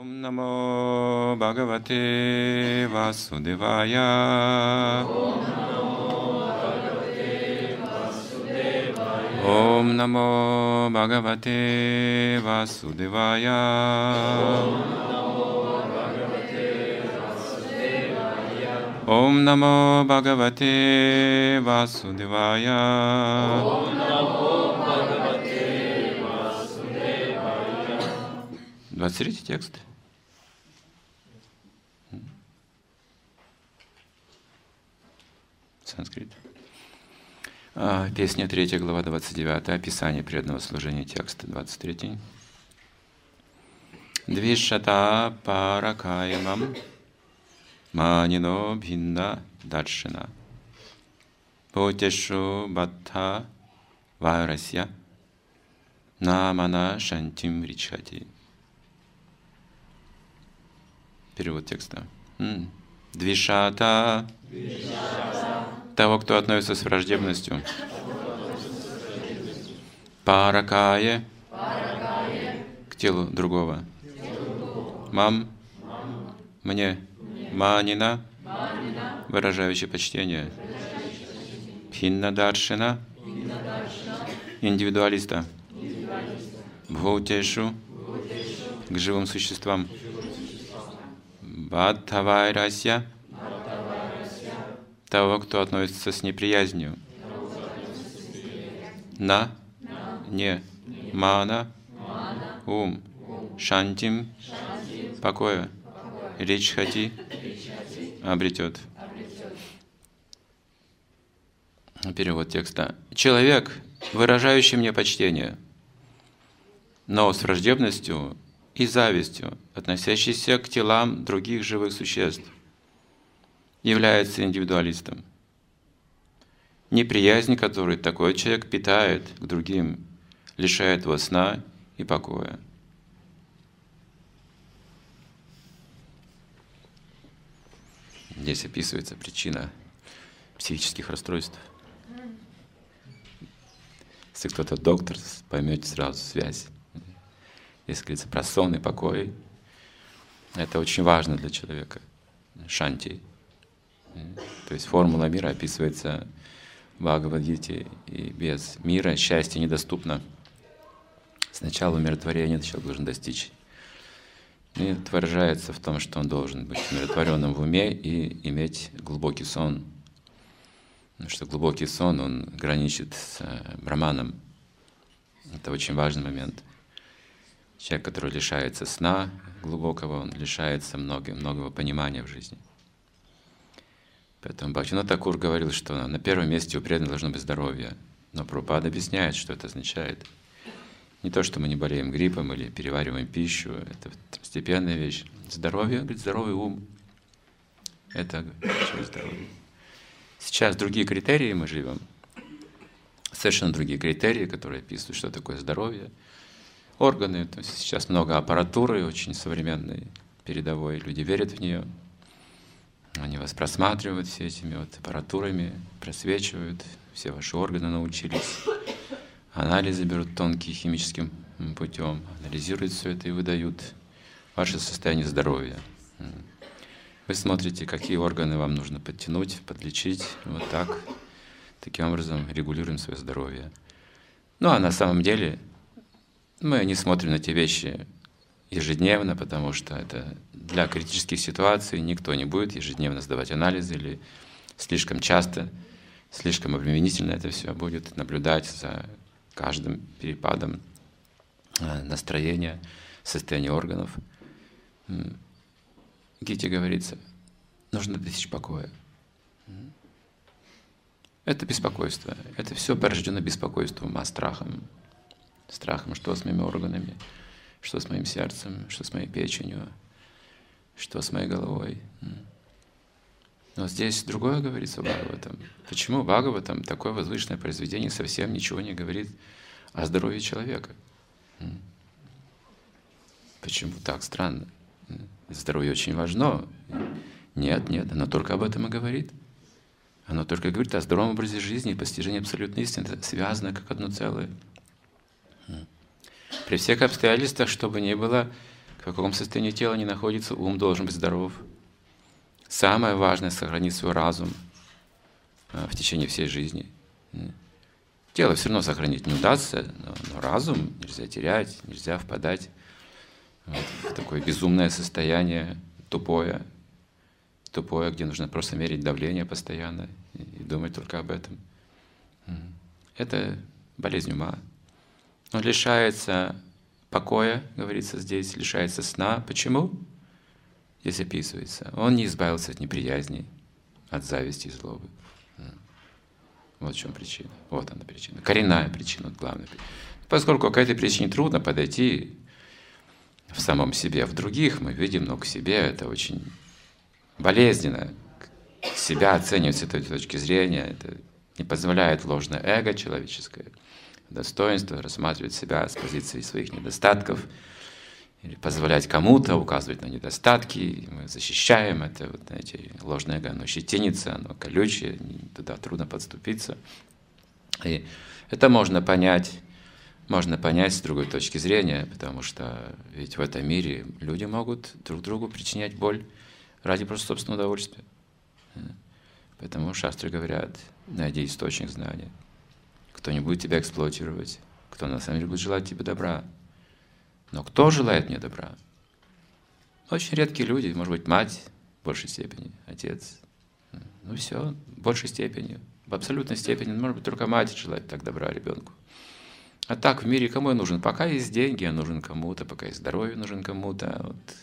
Om Namo Bhagavate Vasudevaya. Om Namo Bhagavate Vasudevaya. Om Namo Bhagavate Vasudevaya. 23-й текст. Санскрит. Песня 3, глава 29, описание преданного служения, текст 23. Двишата паракаямам манино бхинна даршина бхутешу бхатта вайрасья намана шантим ричхати. Перевод текста. Двишата того, кто относится с враждебностью. Паракае к телу другого. Мам мне. Манина выражающий почтение. Бхинна даршина индивидуалиста. Бхутешу к живым существам. Бхаттавайрасья того, кто относится с неприязнью. На не мана ум шантим покоя ричхати обретет. Перевод текста. Человек, выражающий мне почтение, но с враждебностью и завистью, относящийся к телам других живых существ, является индивидуалистом. Неприязнь, которую такой человек питает к другим, лишает его сна и покоя. Здесь описывается причина психических расстройств. Если кто-то доктор, поймете сразу связь. Если говорится про сон и покой, это очень важно для человека. Шанти. То есть формула мира описывается в Бхагавад-гите, и без мира счастье недоступно. Сначала умиротворение человек должен достичь. И это выражается в том, что он должен быть умиротворенным в уме и иметь глубокий сон. Потому что глубокий сон, он граничит с браманом. Это очень важный момент. Человек, который лишается сна глубокого, он лишается многого понимания в жизни. Поэтому Бхактивинода Тхакур говорил, что на первом месте у преданных должно быть здоровье. Но Прабхупада объясняет, что это означает. Не то, что мы не болеем гриппом или перевариваем пищу, это второстепенная вещь. Здоровье, говорит, здоровый ум. Это здоровье. Сейчас другие критерии мы живем. Совершенно другие критерии, которые описывают, что такое здоровье. Органы, то есть сейчас много аппаратуры, очень современной, передовой, люди верят в нее. Они вас просматривают все этими аппаратурами, просвечивают, все ваши органы научились. Анализы берут тонкие химическим путем, анализируют все это и выдают ваше состояние здоровья. Вы смотрите, какие органы вам нужно подтянуть, подлечить, вот так. Таким образом регулируем свое здоровье. Ну а на самом деле мы не смотрим на эти вещи ежедневно, потому что это для критических ситуаций никто не будет ежедневно сдавать анализы или слишком часто, слишком обременительно это все будет наблюдать за каждым перепадом настроения, состояния органов. В Гите говорится, нужно достичь покоя. Это беспокойство. Это все порождено беспокойством ума, страхом. Страхом, что с моими органами, что с моим сердцем, что с моей печенью, что с моей головой. Но здесь другое говорится в Бхагаватам. Почему Бхагаватам, такое возвышенное произведение, совсем ничего не говорит о здоровье человека? Почему так? Странно. Здоровье очень важно. Нет, оно только об этом и говорит. Оно только говорит о здоровом образе жизни и постижении абсолютной истины. Это связано как одно целое. При всех обстоятельствах, что бы ни было, В каком состоянии тела не находится, ум должен быть здоров. Самое важное — сохранить свой разум в течение всей жизни. Тело все равно сохранить не удастся, но разум нельзя терять, нельзя впадать в такое безумное состояние, тупое, где нужно просто мерить давление постоянно и думать только об этом. Это болезнь ума. Он лишается покоя, говорится здесь, лишается сна. Почему? Здесь описывается. Он не избавился от неприязни, от зависти и злобы. Вот в чем причина. Вот она причина. Коренная причина, вот главная причина. Поскольку к этой причине трудно подойти в самом себе, в других мы видим, но к себе это очень болезненно. Себя оценивать с этой точки зрения, это не позволяет ложное эго человеческое, достоинство, рассматривать себя с позиции своих недостатков, или позволять кому-то указывать на недостатки, и мы защищаем это, вот, знаете, ложное эго, оно щетинится, оно колючее, туда трудно подступиться. И это можно понять с другой точки зрения, потому что ведь в этом мире люди могут друг другу причинять боль ради просто собственного удовольствия. Поэтому шастры говорят: найди источник знания. Кто не будет тебя эксплуатировать, кто на самом деле будет желать тебе добра. Но кто желает мне добра? Очень редкие люди, может быть, мать в большей степени, отец. Ну все, в большей степени, в абсолютной степени, может быть, только мать желает так добра ребенку. А так в мире кому я нужен? Пока есть деньги, я нужен кому-то, пока есть здоровье, нужен кому-то. Вот.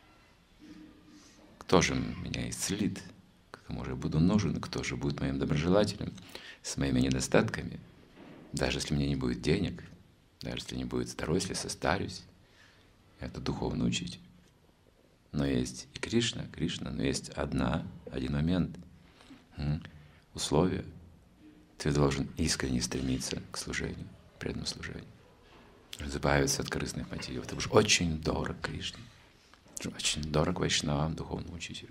Кто же меня исцелит? Кому же я буду нужен? Кто же будет моим доброжелателем с моими недостатками? Даже если мне не будет денег, даже если не будет здоровья, если состарюсь, это духовный учитель. Но есть и Кришна, но есть один момент, условие. Ты должен искренне стремиться к служению, преданному служению. Избавиться от корыстных мотивов. Это уж очень дорог Кришне, очень дорог Вайшнавам, духовному учителю.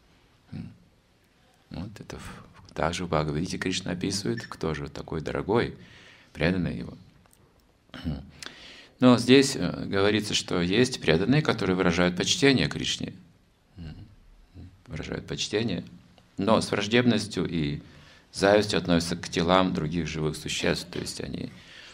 Вот это также в Бхагавадгите Кришна описывает, кто же такой дорогой, преданный его. Но здесь говорится, что есть преданные, которые выражают почтение Кришне. Выражают почтение, но с враждебностью и завистью относятся к телам других живых существ. То есть они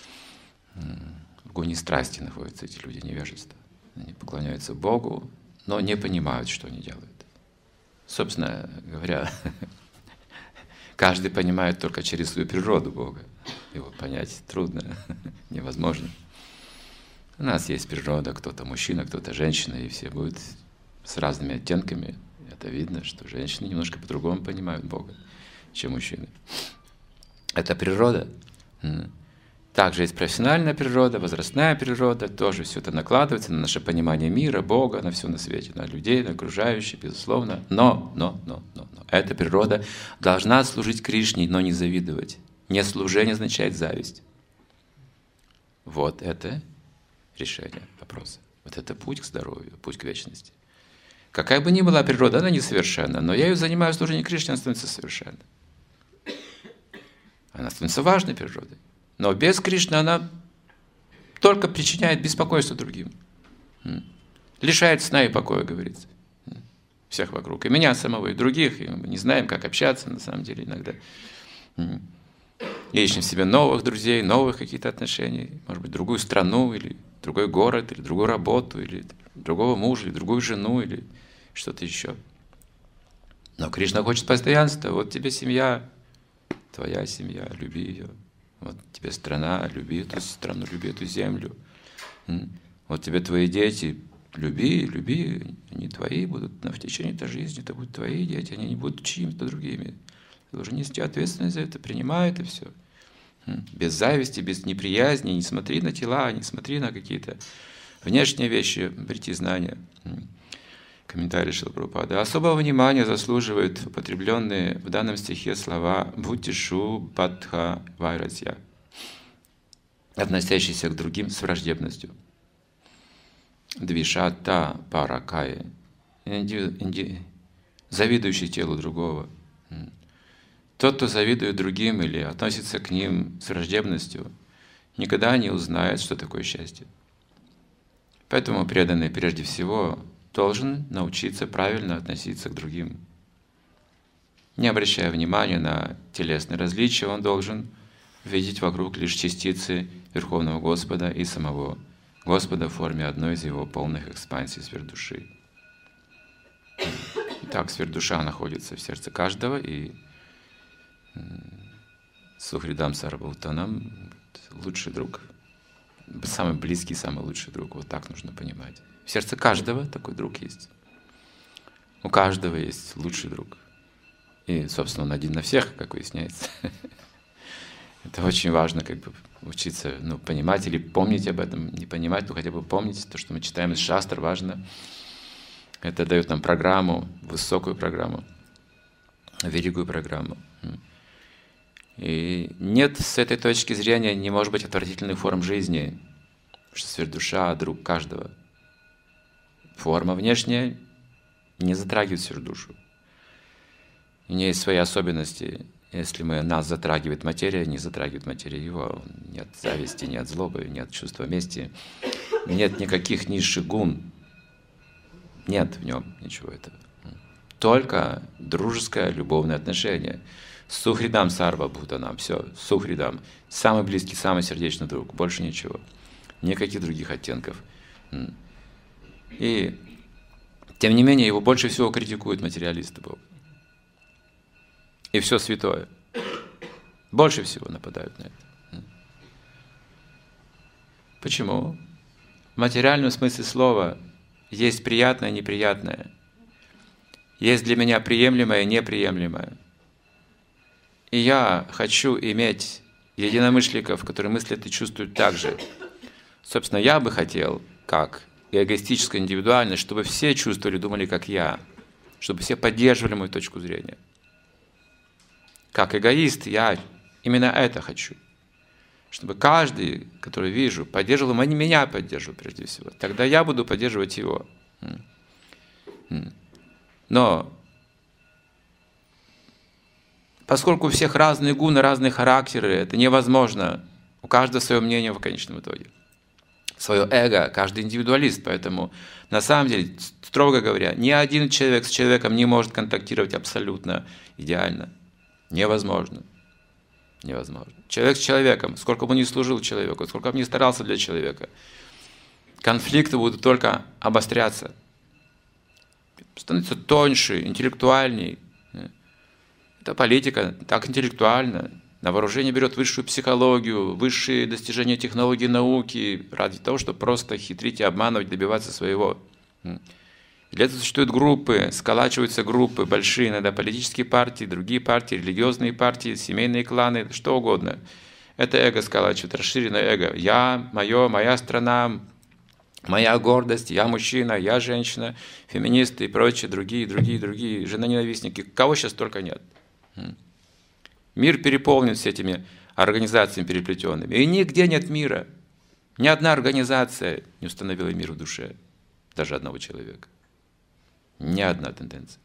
в гуне страсти находятся, эти люди, невежества. Они поклоняются Богу, но не понимают, что они делают. Собственно говоря, каждый понимает только через свою природу Бога. Его понять трудно, невозможно. У нас есть природа, кто-то мужчина, кто-то женщина, и все будут с разными оттенками. Это видно, что женщины немножко по-другому понимают Бога, чем мужчины. Это природа. Также есть профессиональная природа, возрастная природа, тоже все это накладывается на наше понимание мира, Бога, на все на свете, на людей, на окружающих, безусловно. Но эта природа должна служить Кришне, но не завидовать. Неслужение означает зависть. Вот это решение вопроса. Вот это путь к здоровью, путь к вечности. Какая бы ни была природа, она несовершенна, но я ее занимаю служением Кришне, она становится совершенной. Она становится важной природой. Но без Кришны она только причиняет беспокойство другим. Лишает сна и покоя, говорится. Всех вокруг. И меня самого, и других. И мы не знаем, как общаться, на самом деле, иногда. Ищем в себе новых друзей, новых каких-то отношений. Может быть, другую страну, или другой город, или другую работу, или другого мужа, или другую жену, или что-то еще. Но Кришна хочет постоянства. Вот тебе семья, твоя семья, люби ее. Вот тебе страна, люби эту страну, люби эту землю. Вот тебе твои дети, люби, они твои будут, но в течение этой жизни это будут твои дети, они не будут чьими-то другими. Ты должен нести ответственность за это, принимай это все. Без зависти, без неприязни, не смотри на тела, не смотри на какие-то внешние вещи, обрети знания. Комментарий Шрила Прабхупады. Особого внимания заслуживают употребленные в данном стихе слова «бхутишу бадха вайразья», относящиеся к другим с враждебностью. Двишата паракая, завидующий телу другого. Тот, кто завидует другим или относится к ним с враждебностью, никогда не узнает, что такое счастье. Поэтому преданный прежде всего должен научиться правильно относиться к другим. Не обращая внимания на телесные различия, он должен видеть вокруг лишь частицы Верховного Господа и самого Господа в форме одной из его полных экспансий сверхдуши. Так, сверхдуша находится в сердце каждого, и Сухридам Сарвабхутанам — лучший друг, самый близкий, самый лучший друг. Вот так нужно понимать. В сердце каждого такой друг есть. У каждого есть лучший друг. И, собственно, он один на всех, как выясняется. Это очень важно, как бы учиться, понимать или помнить об этом, не понимать, но хотя бы помнить то, что мы читаем из шастр, важно. Это дает нам программу, высокую программу, великую программу. И нет, с этой точки зрения не может быть отвратительных форм жизни, что сверхдуша — друг каждого. Форма внешняя не затрагивает сверхдушу. У нее есть свои особенности. Если нас затрагивает материя, не затрагивает материя его. Нет зависти, нет злобы, нет чувства мести, нет никаких низших гун. Нет в нем ничего этого. Только дружеское, любовное отношение. Сухридам Сарвабхутанам. Все, Сухридам. Самый близкий, самый сердечный друг. Больше ничего. Никаких других оттенков. И, тем не менее, его больше всего критикуют материалисты Бога. И все святое. Больше всего нападают на это. Почему? В материальном смысле слова есть приятное и неприятное. Есть для меня приемлемое и неприемлемое. И я хочу иметь единомышленников, которые мыслят и чувствуют так же. Собственно, я бы хотел, как эгоистическая индивидуальность, чтобы все чувствовали, думали, как я. Чтобы все поддерживали мою точку зрения. Как эгоист я именно это хочу. Чтобы каждый, который вижу, поддерживал, меня поддерживал прежде всего. Тогда я буду поддерживать его. Но поскольку у всех разные гуны, разные характеры, это невозможно. У каждого свое мнение в конечном итоге. Свое эго, каждый индивидуалист. Поэтому, на самом деле, строго говоря, ни один человек с человеком не может контактировать абсолютно идеально. Невозможно. Невозможно. Человек с человеком, сколько бы ни служил человеку, сколько бы ни старался для человека, конфликты будут только обостряться. Становится тоньше, интеллектуальней. Это политика так интеллектуально. На вооружение берет высшую психологию, высшие достижения технологий науки ради того, чтобы просто хитрить и обманывать, добиваться своего. Для этого существуют группы, сколачиваются группы, большие, иногда политические партии, другие партии, религиозные партии, семейные кланы, что угодно. Это эго сколачивает, расширенное эго. Я, мое, моя страна, моя гордость, я мужчина, я женщина, феминисты и прочие, другие, женоненавистники. Кого сейчас только нет. Мир переполнен с этими организациями переплетенными. И нигде нет мира. Ни одна организация не установила мир в душе. Даже одного человека. Ни одна тенденция.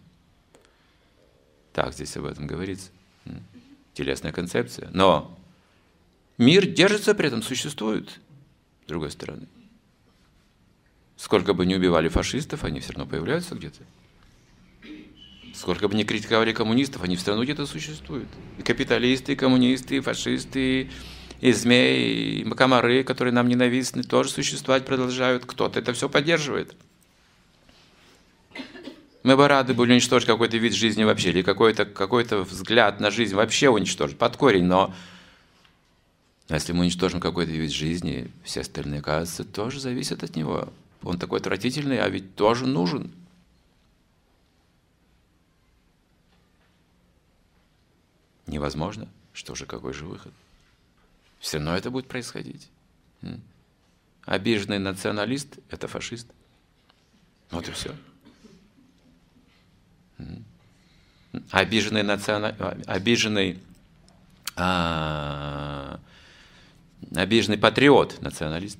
Так здесь об этом говорится. Телесная концепция. Но мир держится, при этом существует. С другой стороны. Сколько бы ни убивали фашистов, они все равно появляются где-то. Сколько бы ни критиковали коммунистов, они все равно где-то существуют. И капиталисты, и коммунисты, и фашисты, и змеи, и комары, которые нам ненавистны, тоже существовать продолжают. Кто-то это все поддерживает. Мы бы рады были уничтожить какой-то вид жизни вообще, или какой-то взгляд на жизнь вообще уничтожить, под корень, но если мы уничтожим какой-то вид жизни, все остальные, кажется, тоже зависят от него. Он такой отвратительный, а ведь тоже нужен. Невозможно. Что же, какой же выход? Все равно это будет происходить. Обиженный националист – это фашист. Вот и все. Обиженный патриот – националист.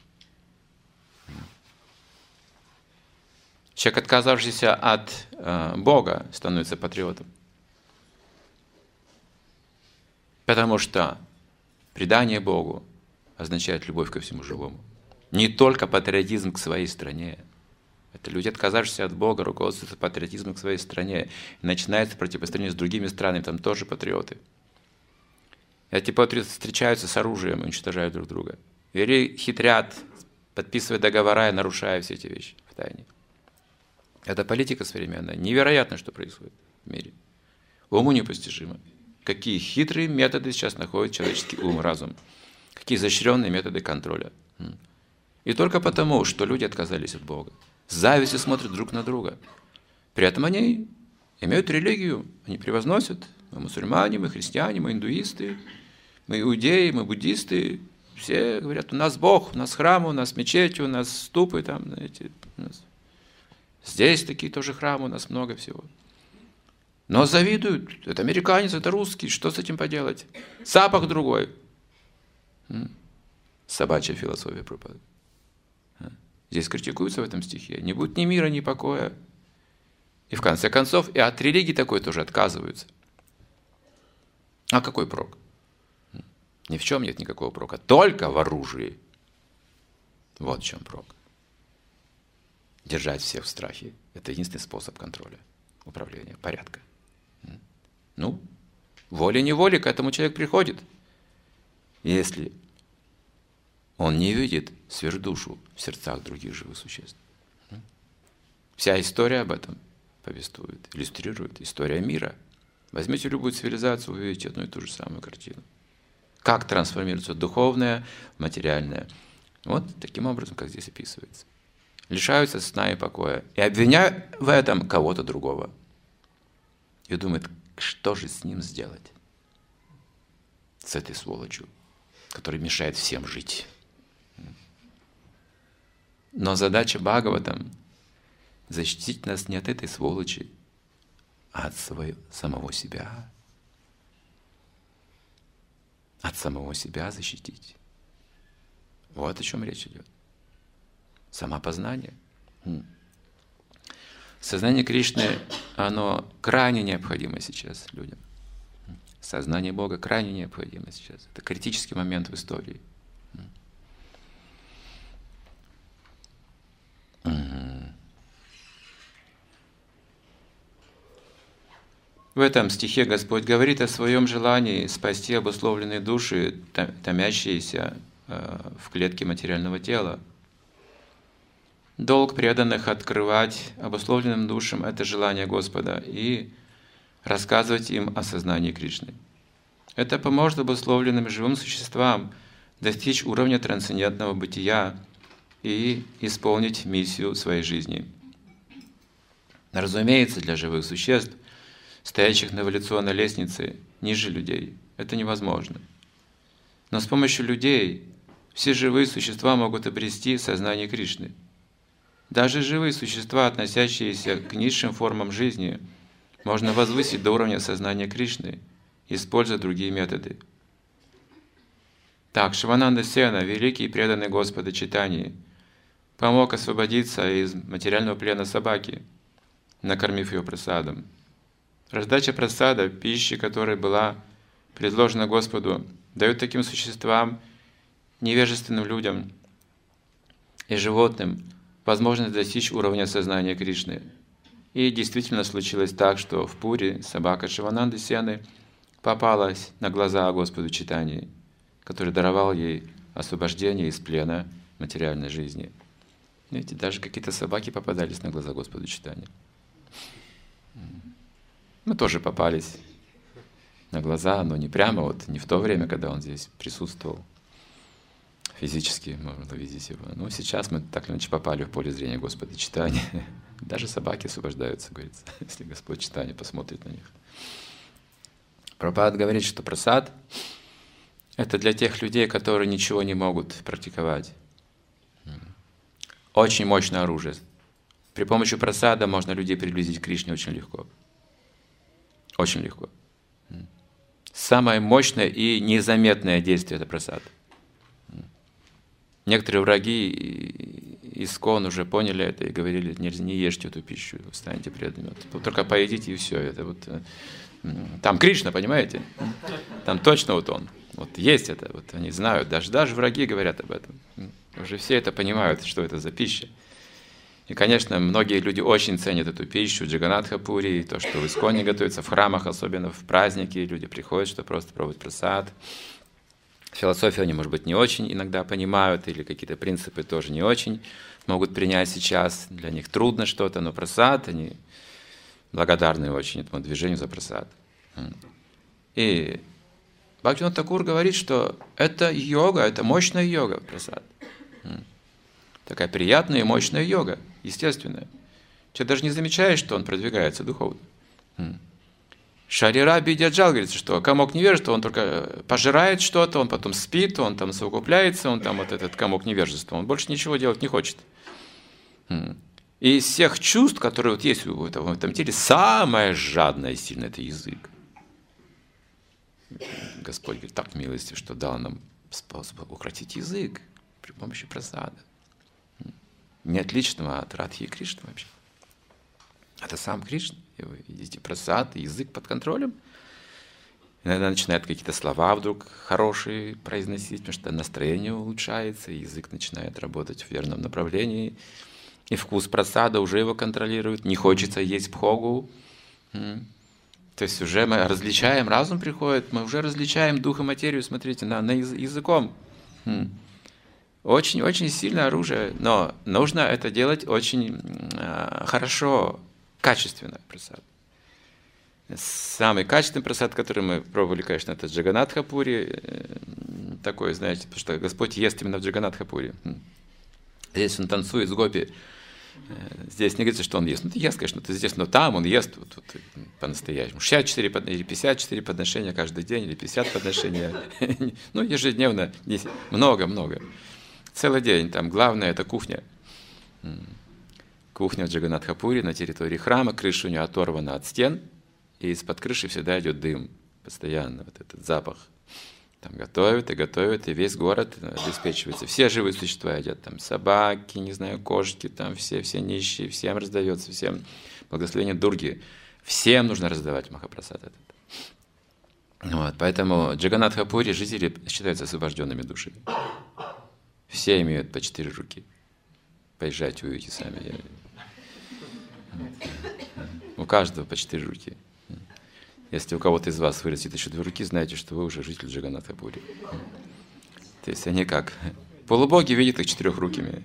Человек, отказавшийся от Бога, становится патриотом. Потому что предание Богу означает любовь ко всему живому. Не только патриотизм к своей стране. Это люди, отказавшиеся от Бога, руководствуются патриотизмом к своей стране. И начинается противостояние с другими странами, там тоже патриоты. Эти патриоты встречаются с оружием и уничтожают друг друга. Или хитрят, подписывая договора и нарушая все эти вещи в тайне. Это политика современная. Невероятно, что происходит в мире. Уму непостижимо. Какие хитрые методы сейчас находит человеческий ум, разум. Какие изощренные методы контроля. И только потому, что люди отказались от Бога. С завистью смотрят друг на друга. При этом они имеют религию, они превозносят. Мы мусульмане, мы христиане, мы индуисты, мы иудеи, мы буддисты. Все говорят, у нас Бог, у нас храмы, у нас мечети, у нас ступы. Там, знаете, у нас... Здесь такие тоже храмы, у нас много всего. Но завидуют. Это американец, это русский. Что с этим поделать? Запах другой. Собачья философия пропадает. Здесь критикуются в этом стихе. Не будет ни мира, ни покоя. И в конце концов и от религии такой тоже отказываются. А какой прок? Ни в чем нет никакого прока. Только в оружии. Вот в чем прок. Держать всех в страхе. Это единственный способ контроля, управления, порядка. Ну, волей-неволей к этому человек приходит. Если он не видит сверхдушу в сердцах других живых существ. Вся история об этом повествует, иллюстрирует. История мира. Возьмите любую цивилизацию, вы увидите одну и ту же самую картину. Как трансформируется духовное в материальное. Вот таким образом, как здесь описывается. Лишаются сна и покоя. И обвиняют в этом кого-то другого. И думают, что же с ним сделать? С этой сволочью, которая мешает всем жить. Но задача Бхагаватам – защитить нас не от этой сволочи, а от самого себя. От самого себя защитить. Вот о чем речь идет. Самопознание. Сознание Кришны, оно крайне необходимо сейчас людям. Сознание Бога крайне необходимо сейчас. Это критический момент в истории. В этом стихе Господь говорит о своем желании спасти обусловленные души, томящиеся в клетке материального тела. Долг преданных открывать обусловленным душам это желание Господа и рассказывать им о сознании Кришны. Это поможет обусловленным живым существам достичь уровня трансцендентного бытия и исполнить миссию своей жизни. Разумеется, для живых существ, стоящих на эволюционной лестнице ниже людей, это невозможно. Но с помощью людей все живые существа могут обрести сознание Кришны. Даже живые существа, относящиеся к низшим формам жизни, можно возвысить до уровня сознания Кришны, используя другие методы. Так, Шивананда Сена, великий и преданный Господа Чайтаньи, помог освободиться из материального плена собаки, накормив ее прасадом. Раздача прасада, пищи, которая была предложена Господу, дает таким существам, невежественным людям и животным, возможность достичь уровня сознания Кришны. И действительно случилось так, что в Пури собака Шивананды Сены попалась на глаза Господу Чайтаньи, который даровал ей освобождение из плена материальной жизни. Видите, даже какие-то собаки попадались на глаза Господу Чайтаньи. Мы тоже попались на глаза, но не прямо, вот не в то время, когда он здесь присутствовал. Физически можно видеть его. Но сейчас мы так или иначе попали в поле зрения Господа Чайтаньи. Даже собаки освобождаются, говорится, если Господь Чайтанья посмотрит на них. Прабхупада говорит, что прасад – это для тех людей, которые ничего не могут практиковать. Очень мощное оружие. При помощи прасада можно людей приблизить к Кришне очень легко. Очень легко. Самое мощное и незаметное действие – это прасад. Некоторые враги ИСККОН уже поняли это и говорили, не ешьте эту пищу, станьте преданными. Только поедите и все. Это вот, там Кришна, понимаете? Там точно вот он. Вот есть это, вот они знают, даже враги говорят об этом. Уже все это понимают, что это за пища. И, конечно, многие люди очень ценят эту пищу, Джаганатха-пури, то, что в Исконе готовится, в храмах, особенно в праздники, люди приходят, чтобы просто пробовать прасад. Философию они, может быть, не очень иногда понимают, или какие-то принципы тоже не очень могут принять сейчас. Для них трудно что-то, но прасад, они благодарны очень этому движению за прасад. И Бхактивинода Тхакур говорит, что это йога, это мощная йога, прасад. Такая приятная и мощная йога, естественная. Человек даже не замечает, что он продвигается духовно. Шарира бидяджал говорится, что комок невежества, он только пожирает что-то, он потом спит, он там совокупляется, он там вот этот комок невежества, он больше ничего делать не хочет. И из всех чувств, которые вот есть в этом теле, самое жадное и сильное – это язык. Господь говорит, так милостив, что дал нам способ укротить язык при помощи прасада. Не отличного от Радхи и Кришны вообще. Это сам Кришна. И вы видите прасад, язык под контролем. Иногда начинают какие-то слова вдруг хорошие произносить, потому что настроение улучшается, и язык начинает работать в верном направлении. И вкус прасада уже его контролирует. Не хочется есть пхогу. То есть уже мы различаем, разум приходит, мы уже различаем дух и материю, смотрите, языком. Очень-очень сильное оружие, но нужно это делать очень хорошо, качественно прасад. Самый качественный прасад, который мы пробовали, конечно, это Джаганатха-пури. Такой, знаете, потому что Господь ест именно в Джаганатха-пури. Здесь он танцует с гопи. Здесь не говорится, что он ест. Ну, ты ест, конечно, ты здесь, но там он ест вот по-настоящему. 64 или 54 подношения каждый день, или 50 подношения. Ну, ежедневно, много-много. Целый день. Там главное – это кухня. Кухня в Джаганатха-пури на территории храма. Крыша у нее оторвана от стен. И из-под крыши всегда идет дым. Постоянно вот этот запах. Там готовят, и весь город обеспечивается. Все живые существа едят. Там собаки, не знаю, кошки, там все нищие, всем раздается, всем благословение Дурги. Всем нужно раздавать Махапрасад этот. Вот, поэтому Джаганатха-пури жители считаются освобожденными душами. Все имеют по 4 руки. Поезжайте, увидите сами. У каждого по 4 руки. Если у кого-то из вас вырастет еще 2 руки, знаете, что вы уже житель Джаганатха-пури. То есть они как? Полубоги видят их 4-рукими.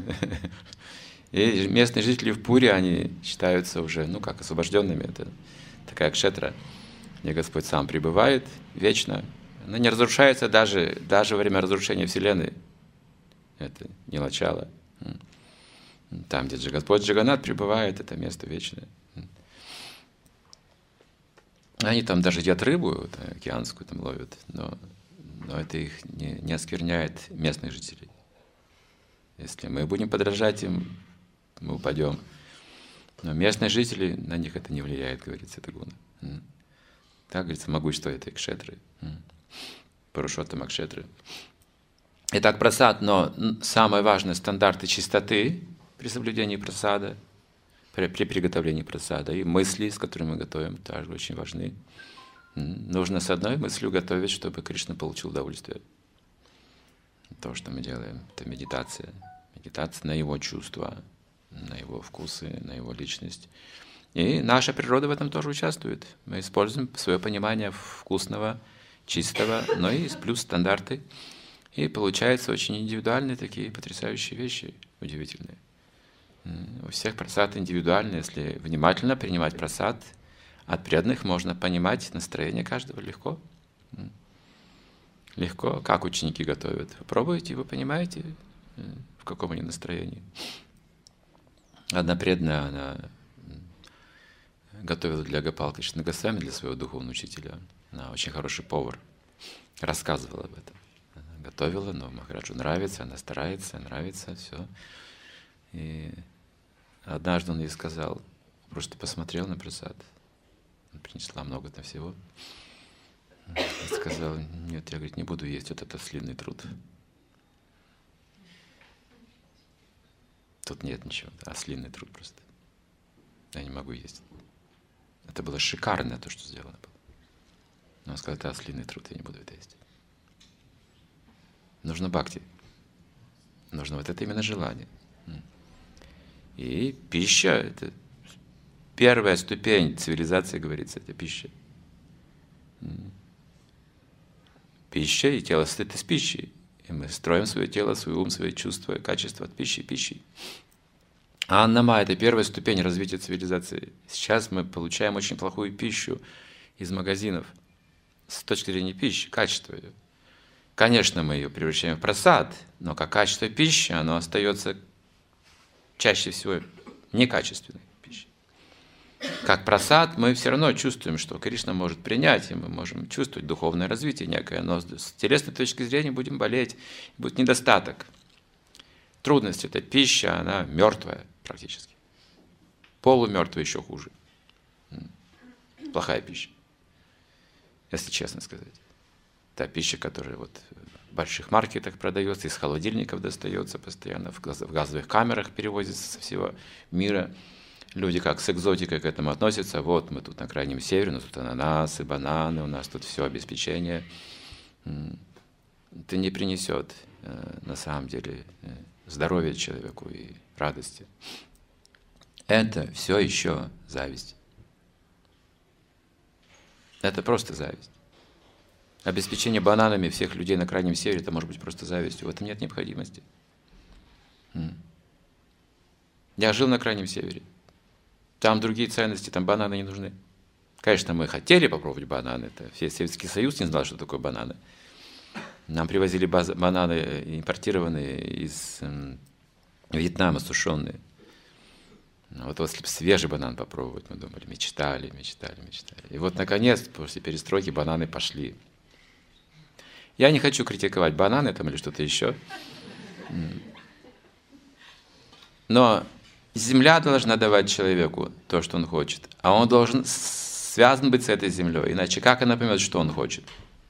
И местные жители в Пури, они считаются уже, освобожденными. Это такая кшетра, где Господь сам пребывает вечно. Она не разрушается даже во время разрушения Вселенной. Это не начало. Там, где Господь Джаганат пребывает, это место вечное. Они там даже едят рыбу, океанскую там ловят, но это их не оскверняет местных жителей. Если мы будем подражать им, мы упадем. Но местные жители, на них это не влияет, говорится, это гуна. Так, говорится, могущество этой кшетры. Парушоттама кшетры. Итак, прасад, но самое важное — стандарты чистоты при соблюдении прасада, при приготовлении прасада, и мысли, с которыми мы готовим, также очень важны. Нужно с одной мыслью готовить, чтобы Кришна получил удовольствие. То, что мы делаем, это медитация. Медитация на его чувства, на его вкусы, на его личность. И наша природа в этом тоже участвует. Мы используем свое понимание вкусного, чистого, но и плюс стандарты. И получаются очень индивидуальные такие потрясающие вещи, удивительные. У всех прасад индивидуальный. Если внимательно принимать прасад от преданных, можно понимать настроение каждого легко. Легко, как ученики готовят. Пробуйте, вы понимаете, в каком они настроении. Одна преданная, она готовила для Гопал Кришны Госвами, для своего духовного учителя. Она очень хороший повар. Рассказывала об этом. Она готовила, но Махараджу нравится, она старается, нравится, все. И однажды он ей сказал, просто посмотрел на прасад, принесла много там всего, и сказал: нет, я, говорит, не буду есть, вот это слинный труд. Тут нет ничего, слинный труд просто. Я не могу есть. Это было шикарное то, что сделано было. Но он сказал: это ослиный труд, я не буду это есть. Нужно бхакти. Нужно вот это именно желание. И пища – это первая ступень цивилизации, говорится, это пища. Пища и тело состоит из пищи. И мы строим свое тело, свой ум, свои чувства, качества от пищи. Аннама – это первая ступень развития цивилизации. Сейчас мы получаем очень плохую пищу из магазинов с точки зрения пищи, качества ее. Конечно, мы ее превращаем в просад, но как качество пищи оно остается чаще всего некачественной пищей. Как просад мы все равно чувствуем, что Кришна может принять, и мы можем чувствовать духовное развитие некое, но с телесной точки зрения будем болеть, будет недостаток. Трудность – это пища, она мертвая практически. Полумертвая еще хуже. Плохая пища, если честно сказать. Та пища, которая вот в больших маркетах продается, из холодильников достается постоянно, в газовых камерах перевозится со всего мира. Люди как с экзотикой к этому относятся. Вот мы тут на Крайнем Севере, у нас тут ананасы, бананы, у нас тут все обеспечение. Это не принесет на самом деле здоровья человеку и радости. Это все еще зависть. Это просто зависть. Обеспечение бананами всех людей на Крайнем Севере, это может быть просто завистью. В этом нет необходимости. Я жил на Крайнем Севере. Там другие ценности, там бананы не нужны. Конечно, мы хотели попробовать бананы. Это весь Советский Союз не знал, что такое бананы. Нам привозили бананы импортированные из Вьетнама, сушеные. Вот если бы свежий банан попробовать, мы думали, мечтали. И вот, наконец, после перестройки бананы пошли. Я не хочу критиковать бананы там или что-то еще. Но земля должна давать человеку то, что он хочет. А он должен связан быть с этой землей. Иначе как она поймет, что он хочет?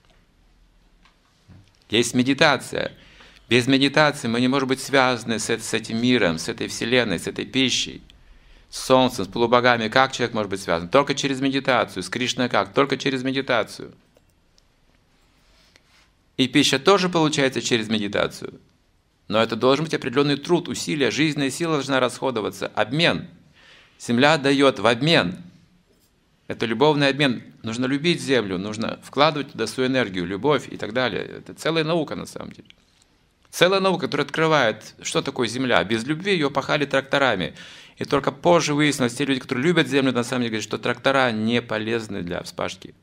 Есть медитация. Без медитации мы не можем быть связаны с этим миром, с этой вселенной, с этой пищей, с солнцем, с полубогами. Как человек может быть связан? Только через медитацию. С Кришной как? Только через медитацию. И пища тоже получается через медитацию. Но это должен быть определенный труд, усилия, жизненная сила должна расходоваться. Обмен. Земля дает в обмен. Это любовный обмен. Нужно любить землю, нужно вкладывать туда свою энергию, любовь и так далее. Это целая наука на самом деле. Целая наука, которая открывает, что такое земля. Без любви ее пахали тракторами. И только позже выяснилось, те люди, которые любят землю, на самом деле говорят, что трактора не полезны для вспашки.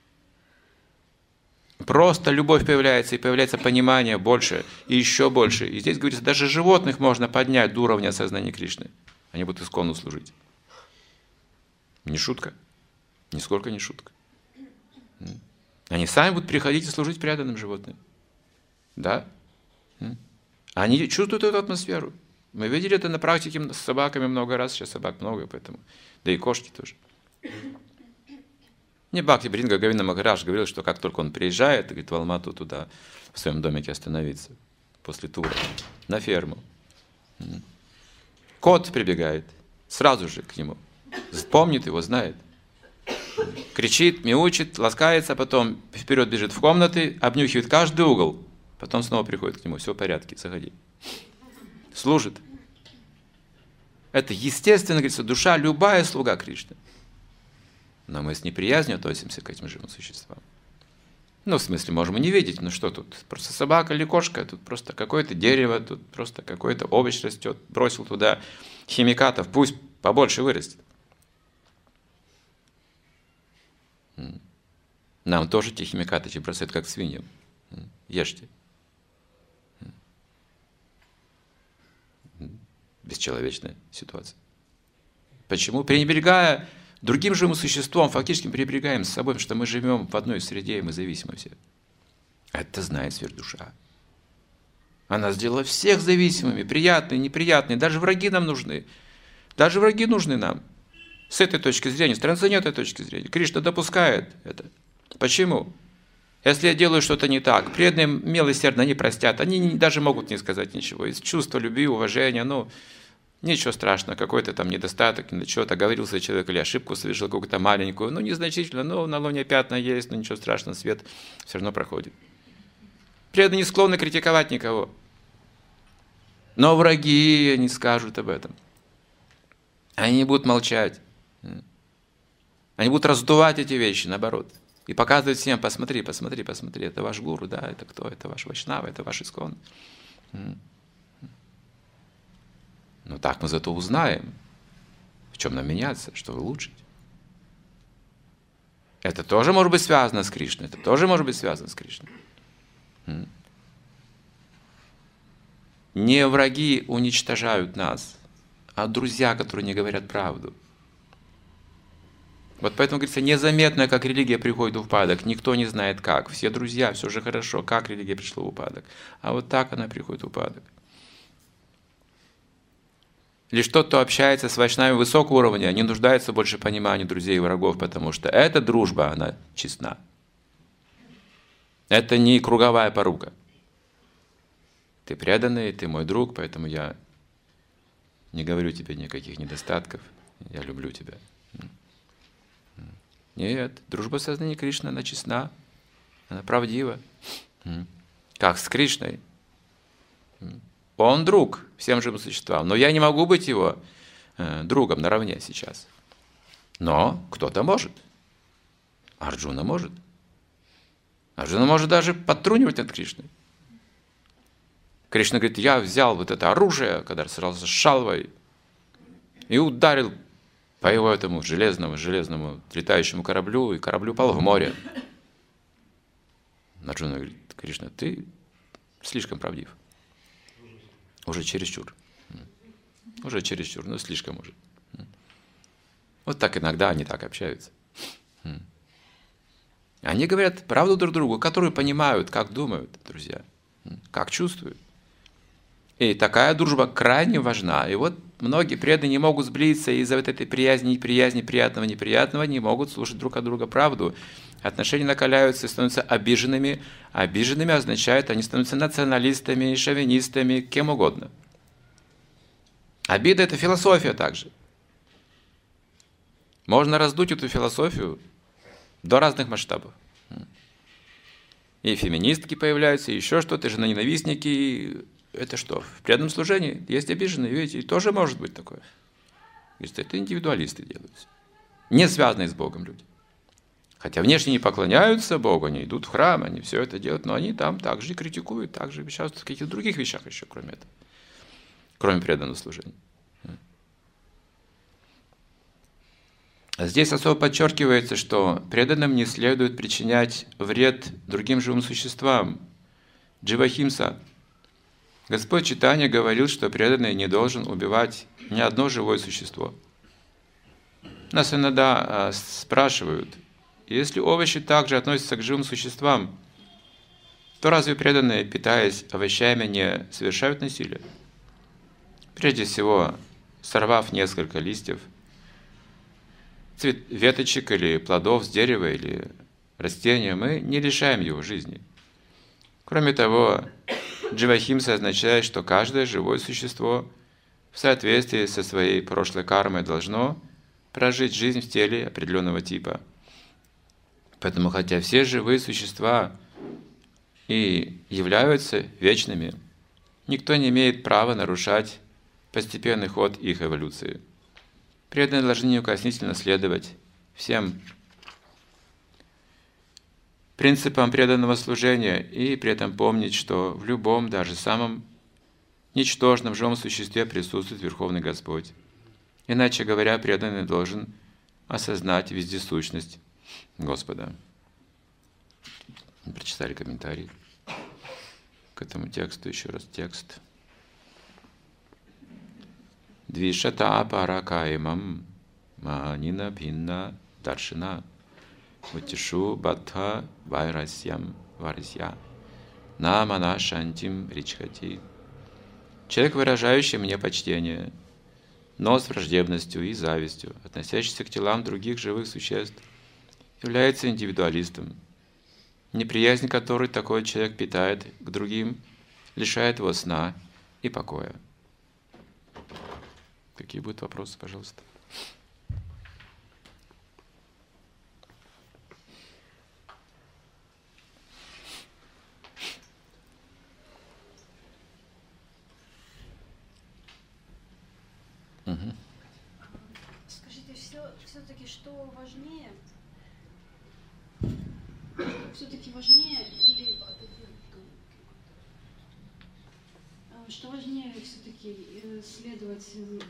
Просто любовь появляется, и появляется понимание больше, и еще больше. И здесь говорится, даже животных можно поднять до уровня сознания Кришны. Они будут исконно служить. Не шутка. Нисколько не шутка. Они сами будут приходить и служить преданным животным. Да? Они чувствуют эту атмосферу. Мы видели это на практике с собаками много раз. Сейчас собак много, поэтому. Да и кошки тоже. Мне Бхакти Бринга Говинда Махарадж говорил, что как только он приезжает, говорит, в Алмату туда, в своем домике остановиться, после тура, на ферму. Кот прибегает, сразу же к нему. Помнит его, знает. Кричит, мяучит, ласкается, потом вперед бежит в комнаты, обнюхивает каждый угол, потом снова приходит к нему, все в порядке, заходи. Служит. Это естественно, говорится, душа, любая слуга Кришны. Но мы с неприязнью относимся к этим живым существам. Ну, в смысле, можем и не видеть, ну что тут, просто собака или кошка, тут просто какое-то дерево, тут просто какой-то овощ растет, бросил туда химикатов, пусть побольше вырастет. Нам тоже те химикаты эти бросают, как свиньям. Ешьте. Бесчеловечная ситуация. Почему? Пренебрегая другим живым существом, фактически пренебрегаем с собой, потому что мы живем в одной среде, и мы зависимы все. Это знает сверхдуша. Она сделала всех зависимыми, приятные, неприятные, даже враги нам нужны. Даже враги нужны нам. С этой точки зрения, с трансцендентной точки зрения. Кришна допускает это. Почему? Если я делаю что-то не так, преданные милосердно не простят, они даже могут не сказать ничего. Из чувства любви, уважения, ничего страшного, какой-то там недостаток, что-то оговорился человек или ошибку совершил какую-то маленькую, незначительно, на луне пятна есть, ничего страшного, свет все равно проходит. Преданные не склонны критиковать никого. Но враги не скажут об этом. Они не будут молчать. Они будут раздувать эти вещи, наоборот. И показывать всем: посмотри, посмотри, посмотри, это ваш гуру, да, это кто? Это ваш Вайшнава, это ваш Искон. Но так мы зато узнаем, в чем нам меняться, что улучшить. Это тоже может быть связано с Кришной, это тоже может быть связано с Кришной. Не враги уничтожают нас, а друзья, которые не говорят правду. Вот поэтому говорится, незаметно, как религия приходит в упадок, никто не знает как. Все друзья, все же хорошо, как религия пришла в упадок. А вот так она приходит в упадок. Лишь тот, кто общается с вайшнавами высокого уровня, не нуждается больше в понимании друзей и врагов, потому что эта дружба, она честна. Это не круговая порука. Ты преданный, ты мой друг, поэтому я не говорю тебе никаких недостатков, я люблю тебя. Нет, дружба в сознании Кришны, она честна, она правдива. Как с Кришной. Он друг всем живым существам, но я не могу быть его другом наравне сейчас. Но кто-то может. Арджуна может. Арджуна может даже подтрунивать над Кришной. Кришна говорит, я взял вот это оружие, когда сражался с Шалвой, и ударил по его этому железному летающему кораблю, и корабль упал в море. Арджуна говорит, Кришна, ты слишком правдив. Уже чересчур. Уже чересчур, но слишком уже. Вот так иногда они так общаются. Они говорят правду друг другу, которую понимают, как думают, друзья, как чувствуют. И такая дружба крайне важна. И вот многие преданные не могут сблизиться из-за вот этой приязни, неприязни, приятного, неприятного, не могут слушать друг от друга правду. Отношения накаляются и становятся обиженными. Обиженными означает, они становятся националистами, шовинистами, кем угодно. Обида – это философия также. Можно раздуть эту философию до разных масштабов. И феминистки появляются, и еще что-то, женоненавистники. Это что? В преданном служении есть обиженные, видите, и тоже может быть такое. Это индивидуалисты делаются. Не связанные с Богом люди. Хотя внешне не поклоняются Богу, они идут в храм, они все это делают, но они там также критикуют, также участвуют в каких-то других вещах еще, кроме этого. Кроме преданного служения. Здесь особо подчеркивается, что преданным не следует причинять вред другим живым существам. Дживахимса. Господь Чайтанья говорил, что преданный не должен убивать ни одно живое существо. Нас иногда спрашивают, если овощи также относятся к живым существам, то разве преданные, питаясь овощами, не совершают насилие? Прежде всего, сорвав несколько листьев, веточек или плодов с дерева или растения, мы не лишаем его жизни. Кроме того, дживахимса означает, что каждое живое существо в соответствии со своей прошлой кармой должно прожить жизнь в теле определенного типа. Поэтому, хотя все живые существа и являются вечными, никто не имеет права нарушать постепенный ход их эволюции. Преданные должны неукоснительно следовать всем принципам преданного служения и при этом помнить, что в любом, даже самом ничтожном живом существе присутствует Верховный Господь. Иначе говоря, преданный должен осознать вездесущность Господа. Прочитали комментарий к этому тексту, еще раз текст. Двишата паракаимам манина бхинна даршина утишу бадха вайрасьям варсья намана шантим ричхати. Человек, выражающий мне почтение, но с враждебностью и завистью, относящийся к телам других живых существ, является индивидуалистом. Неприязнь, которую такой человек питает к другим, лишает его сна и покоя. Какие будут вопросы, пожалуйста? все-таки что важнее? Все-таки важнее или что важнее все-таки следовать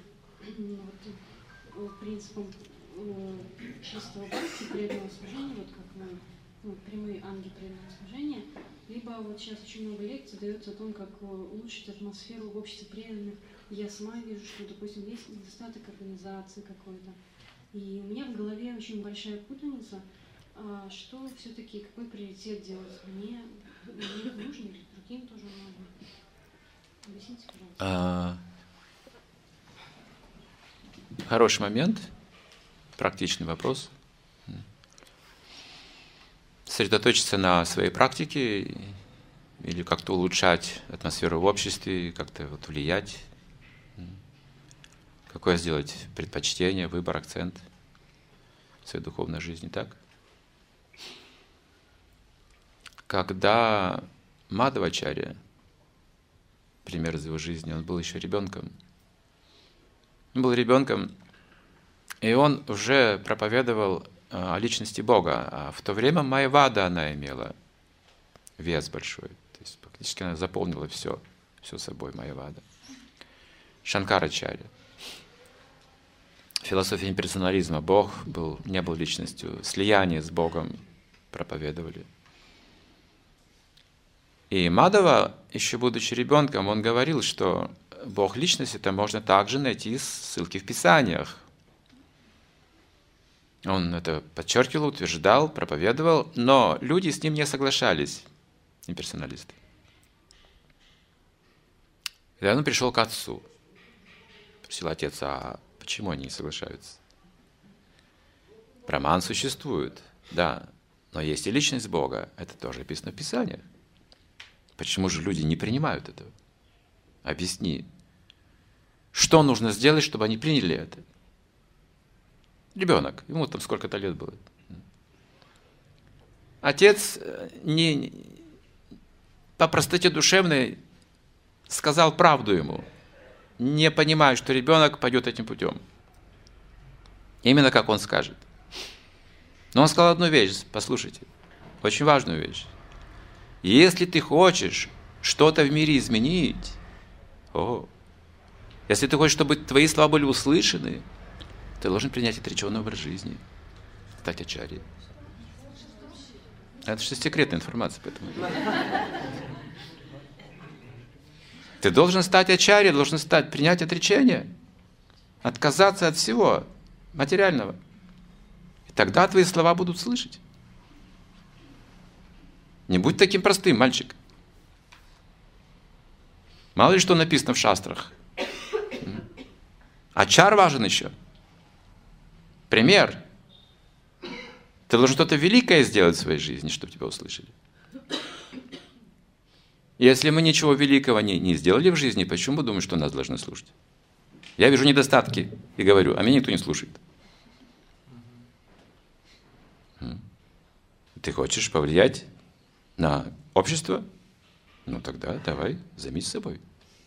принципам чистого бхакти, преданного служения, вот как прямые анги преданного служения, либо вот сейчас очень много лекций дается о том, как улучшить атмосферу в обществе преданных. Я сама вижу, что, допустим, есть недостаток организации какой-то. И у меня в голове очень большая путаница, что все-таки, какой приоритет делать мне нужно или другим тоже нужно. Объясните, пожалуйста. Хороший момент, практичный вопрос. Сосредоточиться на своей практике или как-то улучшать атмосферу в обществе, как-то вот влиять. Какое сделать предпочтение, выбор, акцент в своей духовной жизни, так? Когда Мадхавачарья, пример из его жизни, он был еще ребенком. Он был ребенком, и он уже проповедовал о личности Бога. А в то время Майявада она имела вес большой. То есть практически она заполнила все собой, Майявада. Шанкарачарья. Философия имперсонализма. Бог не был личностью. Слияние с Богом проповедовали. И Мадхава, еще будучи ребенком, он говорил, что Бог личность это можно также найти ссылки в Писаниях. Он это подчеркивал, утверждал, проповедовал, но люди с ним не соглашались, имперсоналисты. И тогда он пришел к отцу. Спросил отец, а почему они не соглашаются? Браман существует, да, но есть и личность Бога. Это тоже описано в Писании. Почему же люди не принимают этого? Объясни, что нужно сделать, чтобы они приняли это? Ребенок, ему там сколько-то лет было. Отец по простоте душевной сказал правду ему, не понимая, что ребенок пойдет этим путем. Именно как он скажет. Но он сказал одну вещь, послушайте, очень важную вещь. Если ты хочешь что-то в мире изменить, если ты хочешь, чтобы твои слова были услышаны, ты должен принять отреченный образ жизни, стать ачарьей. Это же секретная информация, поэтому. Ты должен стать ачарьей, должен принять отречение, отказаться от всего материального. И тогда твои слова будут слышать. Не будь таким простым, мальчик. Мало ли что написано в шастрах. Ачар важен еще. Пример. Ты должен что-то великое сделать в своей жизни, чтобы тебя услышали. Если мы ничего великого не сделали в жизни, почему мы думаем, что нас должны слушать? Я вижу недостатки и говорю, а меня никто не слушает. Ты хочешь повлиять на общество? Ну тогда давай, займись собой.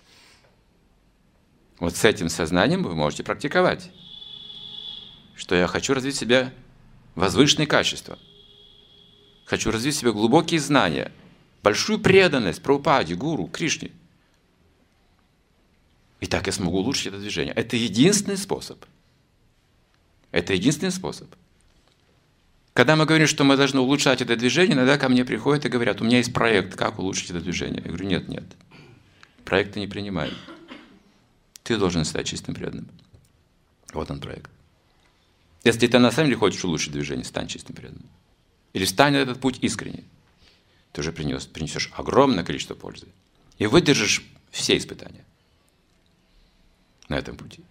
Вот с этим сознанием вы можете практиковать. Что я хочу развить в себе возвышенные качества. Хочу развить в себе глубокие знания, большую преданность Прабхупаде, Гуру, Кришне. И так я смогу улучшить это движение. Это единственный способ. Это единственный способ. Когда мы говорим, что мы должны улучшать это движение, иногда ко мне приходят и говорят, у меня есть проект, как улучшить это движение. Я говорю, нет. Проекты не принимаем. Ты должен стать чистым преданным. Вот он проект. Если ты на самом деле хочешь улучшить движение, стань чистым преданным. Или встань на этот путь искренне. Ты уже принесешь огромное количество пользы. И выдержишь все испытания на этом пути.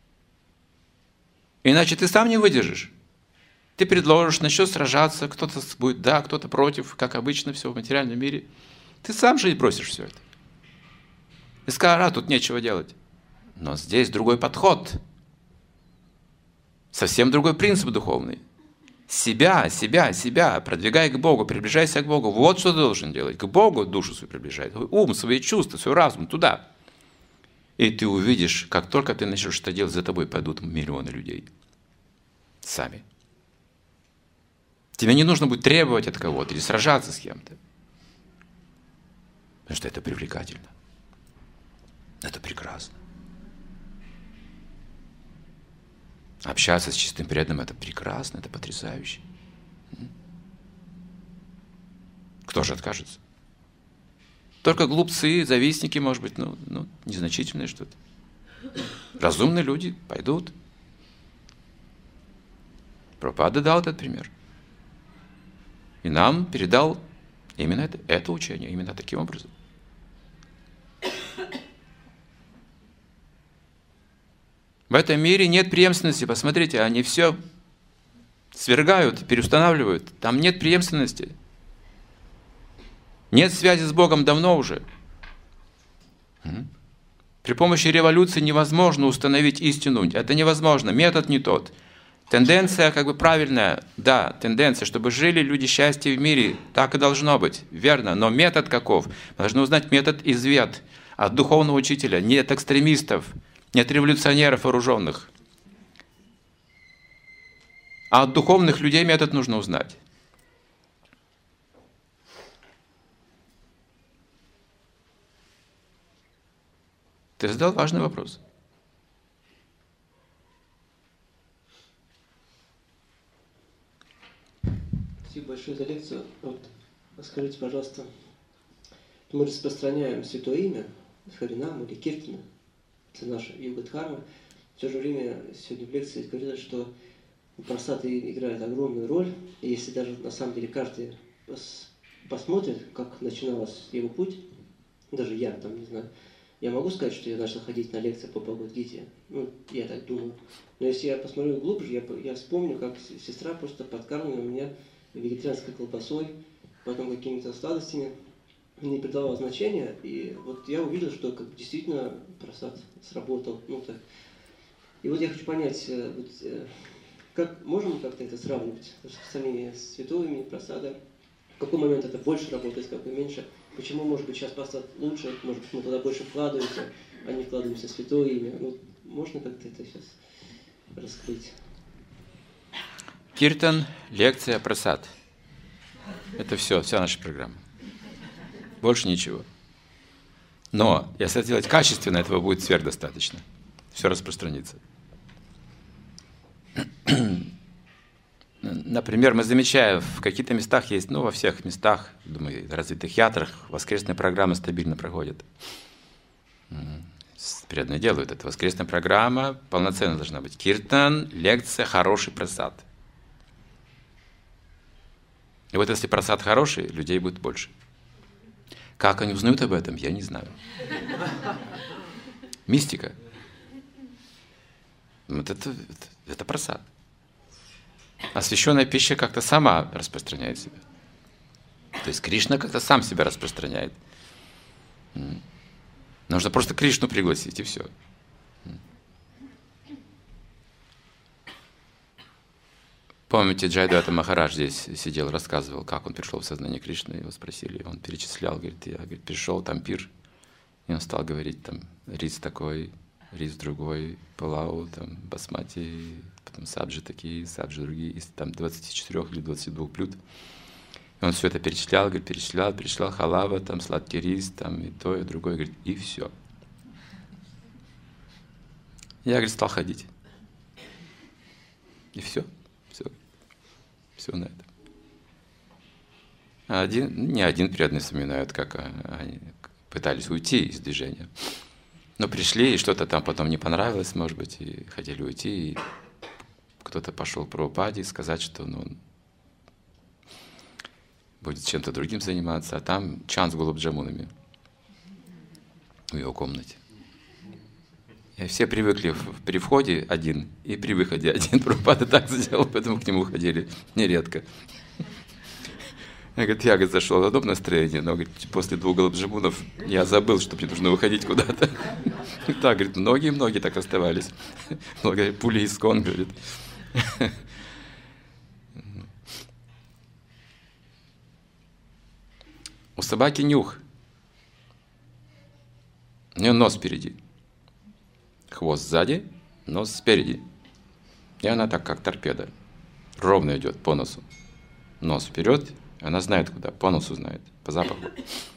Иначе ты сам не выдержишь. Ты предложишь, начнешь сражаться, кто-то будет да, кто-то против, как обычно все в материальном мире. Ты сам же и бросишь все это. И скажешь, тут нечего делать. Но здесь другой подход. Совсем другой принцип духовный. Себя, продвигай к Богу, приближайся к Богу. Вот что ты должен делать. К Богу душу свою приближай. Ум, свои чувства, свой разум туда. И ты увидишь, как только ты начнешь это делать, за тобой пойдут миллионы людей. сами. Тебе не нужно будет требовать от кого-то или сражаться с кем-то. Потому что это привлекательно. Это прекрасно. Общаться с чистым преданным – это прекрасно, это потрясающе. Кто же откажется? Только глупцы, завистники, может быть, незначительное что-то. Разумные люди пойдут. Прабхупада дал этот пример. И нам передал именно это учение, именно таким образом. В этом мире нет преемственности. Посмотрите, они все свергают, переустанавливают. Там нет преемственности. Нет связи с Богом давно уже. При помощи революции невозможно установить истину. Это невозможно. Метод не тот. Тенденция как бы правильная. Да, тенденция, чтобы жили люди счастья в мире. Так и должно быть. Верно. Но метод каков? Мы должны узнать метод из вед. От духовного учителя. Не от экстремистов. Не от революционеров вооруженных. А от духовных людей метод нужно узнать. Ты задал важный вопрос. Спасибо большое за лекцию. Скажите, пожалуйста, мы распространяем святое имя, Харинам или Киртана, это наша йога-дхарма. В то же время сегодня в лекции говорилось, что прасады играют огромную роль. И если даже на самом деле каждый посмотрит, как начиналось его путь, даже я там, не знаю, я могу сказать, что я начал ходить на лекции по Бхагавад-гите. Я так думаю. Но если я посмотрю глубже, я вспомню, как сестра просто подкармливала меня вегетарианской колбасой, потом какими-то сладостями, не придавала значения. И вот я увидел, что действительно просад сработал. Так. И вот я хочу понять, как можем как-то это сравнивать с самими святыми просадами? В какой момент это больше работает, в какой меньше? Почему, может быть, сейчас просад лучше, может быть, мы туда больше вкладываемся, а не вкладываемся в святое имя? Можно как-то это сейчас раскрыть? Киртан, лекция, прасад. Это вся наша программа. Больше ничего. Но если это делать качественно, этого будет сверхдостаточно. Все распространится. Например, мы замечаем, в каких-то местах есть, во всех местах, думаю, развитых ятрах, воскресные программы стабильно проходят. Преданные делают это. Воскресная программа полноценно должна быть. Киртан, лекция, хороший прасад. И вот если прасад хороший, людей будет больше. Как они узнают об этом, я не знаю. Мистика. Вот это прасад. Освященная пища как-то сама распространяет себя. То есть Кришна как-то сам себя распространяет. Нужно просто Кришну пригласить, и все. Помните, Джайдвата Махарадж здесь сидел, рассказывал, как он пришел в сознание Кришны. Его спросили, он перечислял, говорит, я пришел, там пир. И он стал говорить, там, рис такой, рис другой, палау, там, басмати, потом саджи такие, саджи другие, из там 24 или 22 блюд. И он все это перечислял, говорит, перечислял, халава, там, сладкий рис, там, и то, и другое, говорит, и все. Я, говорит, стал ходить. И все на это. Не один преданный вспоминает, как они пытались уйти из движения. Но пришли, и что-то там потом не понравилось, может быть, и хотели уйти, и кто-то пошел к Прабхупаде сказать, что он будет чем-то другим заниматься, а там чан с гулаб-джамунами в его комнате. И все привыкли при входе один и при выходе один. Прабхупада так сделал, поэтому к нему ходили нередко. Я говорит, зашел в одном настроении, но говорит, после 2 гулаб-джамунов я забыл, что мне нужно выходить куда-то. Так, говорит, многие так оставались. Много пули искон, говорит. У собаки нюх. У нее нос впереди. Хвост сзади, нос спереди. И она так, как торпеда, ровно идет по носу. Нос вперед, она знает куда, по носу знает, по запаху.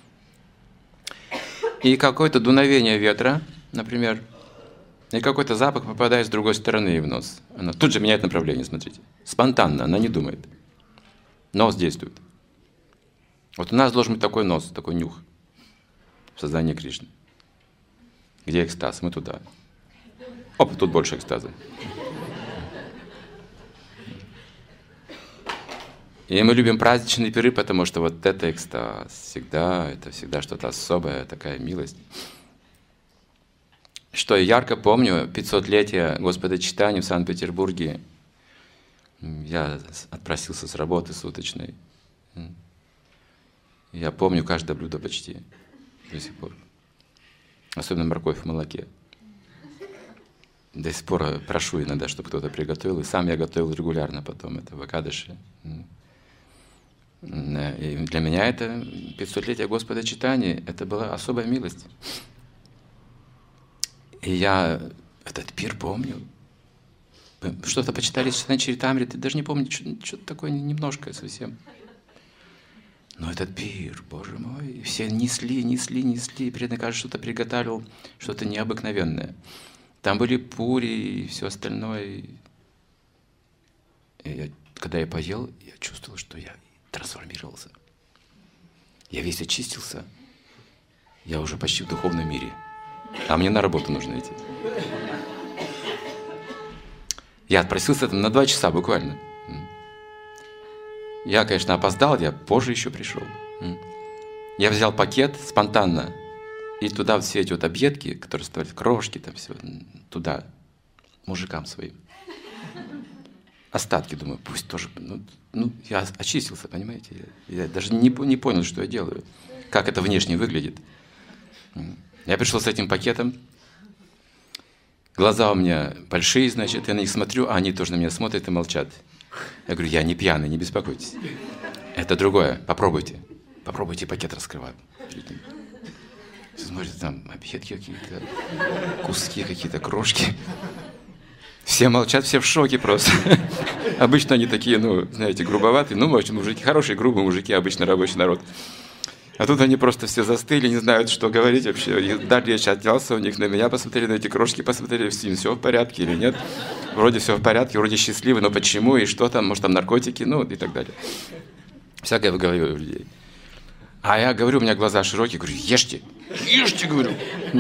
И какое-то дуновение ветра, например, и какой-то запах попадает с другой стороны ей в нос. Она тут же меняет направление, смотрите. Спонтанно, она не думает. Нос действует. Вот у нас должен быть такой нос, такой нюх в сознании Кришны. Где экстаз? Мы туда. Оп, тут больше экстаза. И мы любим праздничные пиры, потому что вот это экстаз. Всегда, это всегда что-то особое, такая милость. Что я ярко помню, 500-летие Господа Чайтаньи в Санкт-Петербурге. Я отпросился с работы суточной. Я помню каждое блюдо почти до сих пор. Особенно морковь в молоке. До сих пор прошу иногда, чтобы кто-то приготовил. И сам я готовил регулярно потом это в Экадаши. И для меня это 500-летие Господа Чайтаньи, это была особая милость. И я этот пир помню. Что-то почитали Чайтанья Чаритамриту, даже не помню, что-то такое немножко совсем. Но этот пир, Боже мой, все несли, и преданный кажется, что-то приготовил, что-то необыкновенное. Там были пури и все остальное. И когда я поел, я чувствовал, что я трансформировался. Я весь очистился. Я уже почти в духовном мире. А мне на работу нужно идти. Я отпросился там на 2 часа буквально. Я, конечно, опоздал, я позже еще пришел. Я взял пакет спонтанно, и туда все эти вот объедки, которые стоят, крошки, там все, туда, мужикам своим. Остатки, думаю, пусть тоже. Ну, я очистился, понимаете? Я даже не понял, что я делаю, как это внешне выглядит. Я пришел с этим пакетом. Глаза у меня большие, значит, я на них смотрю, а они тоже на меня смотрят и молчат. Я говорю, я не пьяный, не беспокойтесь. Это другое, попробуйте. Попробуйте, пакет раскрываю. Смотрите, там объедки какие-то, куски какие-то, крошки. Все молчат, все в шоке просто. Обычно они такие, знаете, грубоватые. Мужики, хорошие, грубые мужики, обычно рабочий народ. А тут они просто все застыли, не знают, что говорить вообще. И дар речи отнялся у них, на меня посмотрели, на эти крошки посмотрели, все в порядке или нет. Вроде все в порядке, вроде счастливы, но почему и что там, может там наркотики, и так далее. Всякое в голове у людей. А я говорю, у меня глаза широкие, говорю, ешьте, говорю.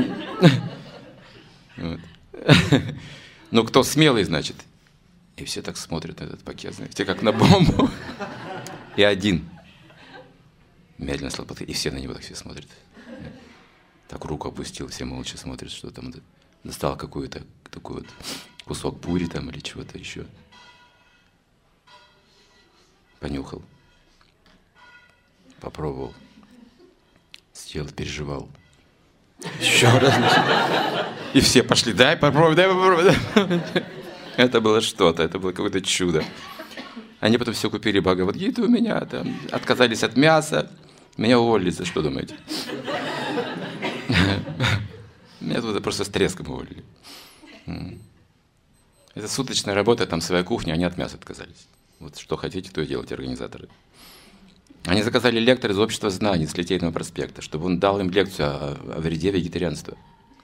Ну, кто смелый, значит. И все так смотрят на этот пакет, знаете, как на бомбу. И один медленно стал подходить, и все на него так все смотрят. Так руку опустил, все молча смотрят, что там. Достал какой-то такой вот кусок пури там или чего-то еще. Понюхал. Попробовал. Съел, переживал. Еще раз. И все пошли, дай попробуй. Это было что-то, это было какое-то чудо. Они потом все купили Бхагавад-гиту у меня, там, отказались от мяса. Меня уволили, за что думаете? Меня туда просто с треском уволили. Это суточная работа, там своя кухня, они от мяса отказались. Вот что хотите, то и делайте, организаторы. Они заказали лектора из Общества знаний с Литейного проспекта, чтобы он дал им лекцию о вреде вегетарианства.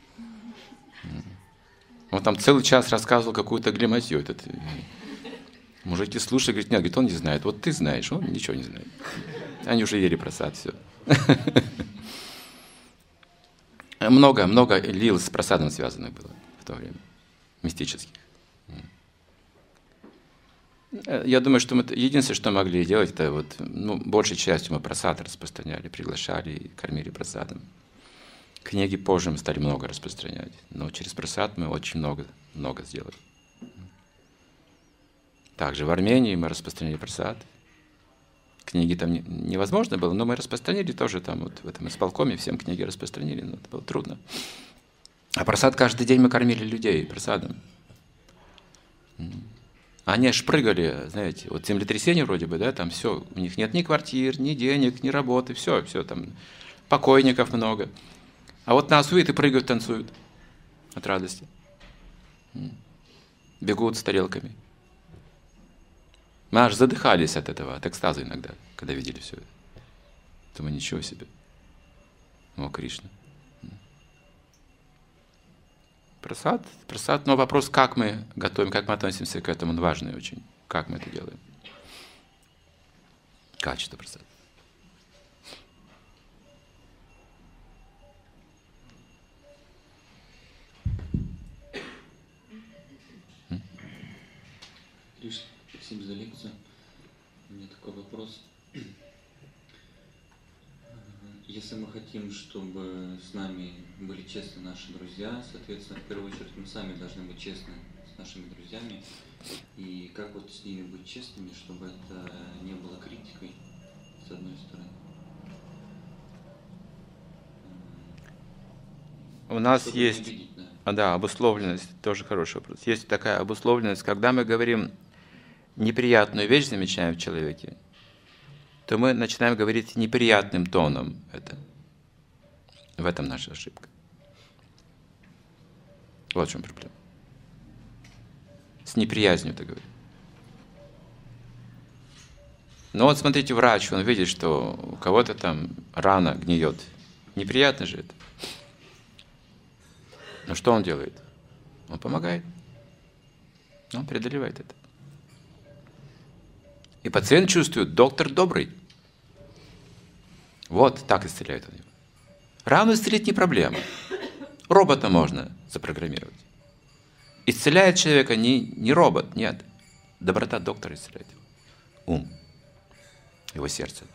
Он там целый час рассказывал какую-то глиматью. Этот мужики слушали, говорят, нет, говорит, он не знает. Вот ты знаешь, он ничего не знает. Они уже ели просад, все. Много лил с просадом связанных было в то время, мистических. Я думаю, что мы единственное, что могли делать, это вот, большей частью мы просад распространяли, приглашали и кормили просадом. Книги позже мы стали много распространять, но через просад мы очень много сделали. Также в Армении мы распространяли просад. Книги там невозможно было, но мы распространили тоже там вот в этом исполкоме, всем книги распространили, но это было трудно. А просад каждый день мы кормили людей просадом. Они аж прыгали, знаете, вот землетрясение вроде бы, да, там все, у них нет ни квартир, ни денег, ни работы, все там, покойников много. А вот нас увидят и прыгают, танцуют от радости. Бегут с тарелками. Мы аж задыхались от этого, от экстаза иногда, когда видели все это. Думаю, ничего себе. О, Кришна. Прасад, но вопрос, как мы готовим, как мы относимся к этому, он важный очень. Как мы это делаем. Качество прасада. Кришна, спасибо за лекцию. У меня такой вопрос. Если мы хотим, чтобы с нами были честны наши друзья, соответственно, в первую очередь мы сами должны быть честны с нашими друзьями. И как вот с ними быть честными, чтобы это не было критикой, с одной стороны. У нас чтобы есть, обидеть, обусловленность, тоже хороший вопрос. Есть такая обусловленность, когда мы говорим неприятную вещь, замечаем в человеке, то мы начинаем говорить неприятным тоном это. В этом наша ошибка. Вот в чем проблема. С неприязнью это говорим. Но вот смотрите, врач, он видит, что у кого-то там рана гниет. Неприятно же это. Но что он делает? Он помогает. Он преодолевает это. И пациент чувствует, доктор добрый. Вот так исцеляет он его. Рану исцелить не проблема. Робота можно запрограммировать. Исцеляет человека не робот, нет. Доброта доктора исцеляет его. Ум. Его сердце.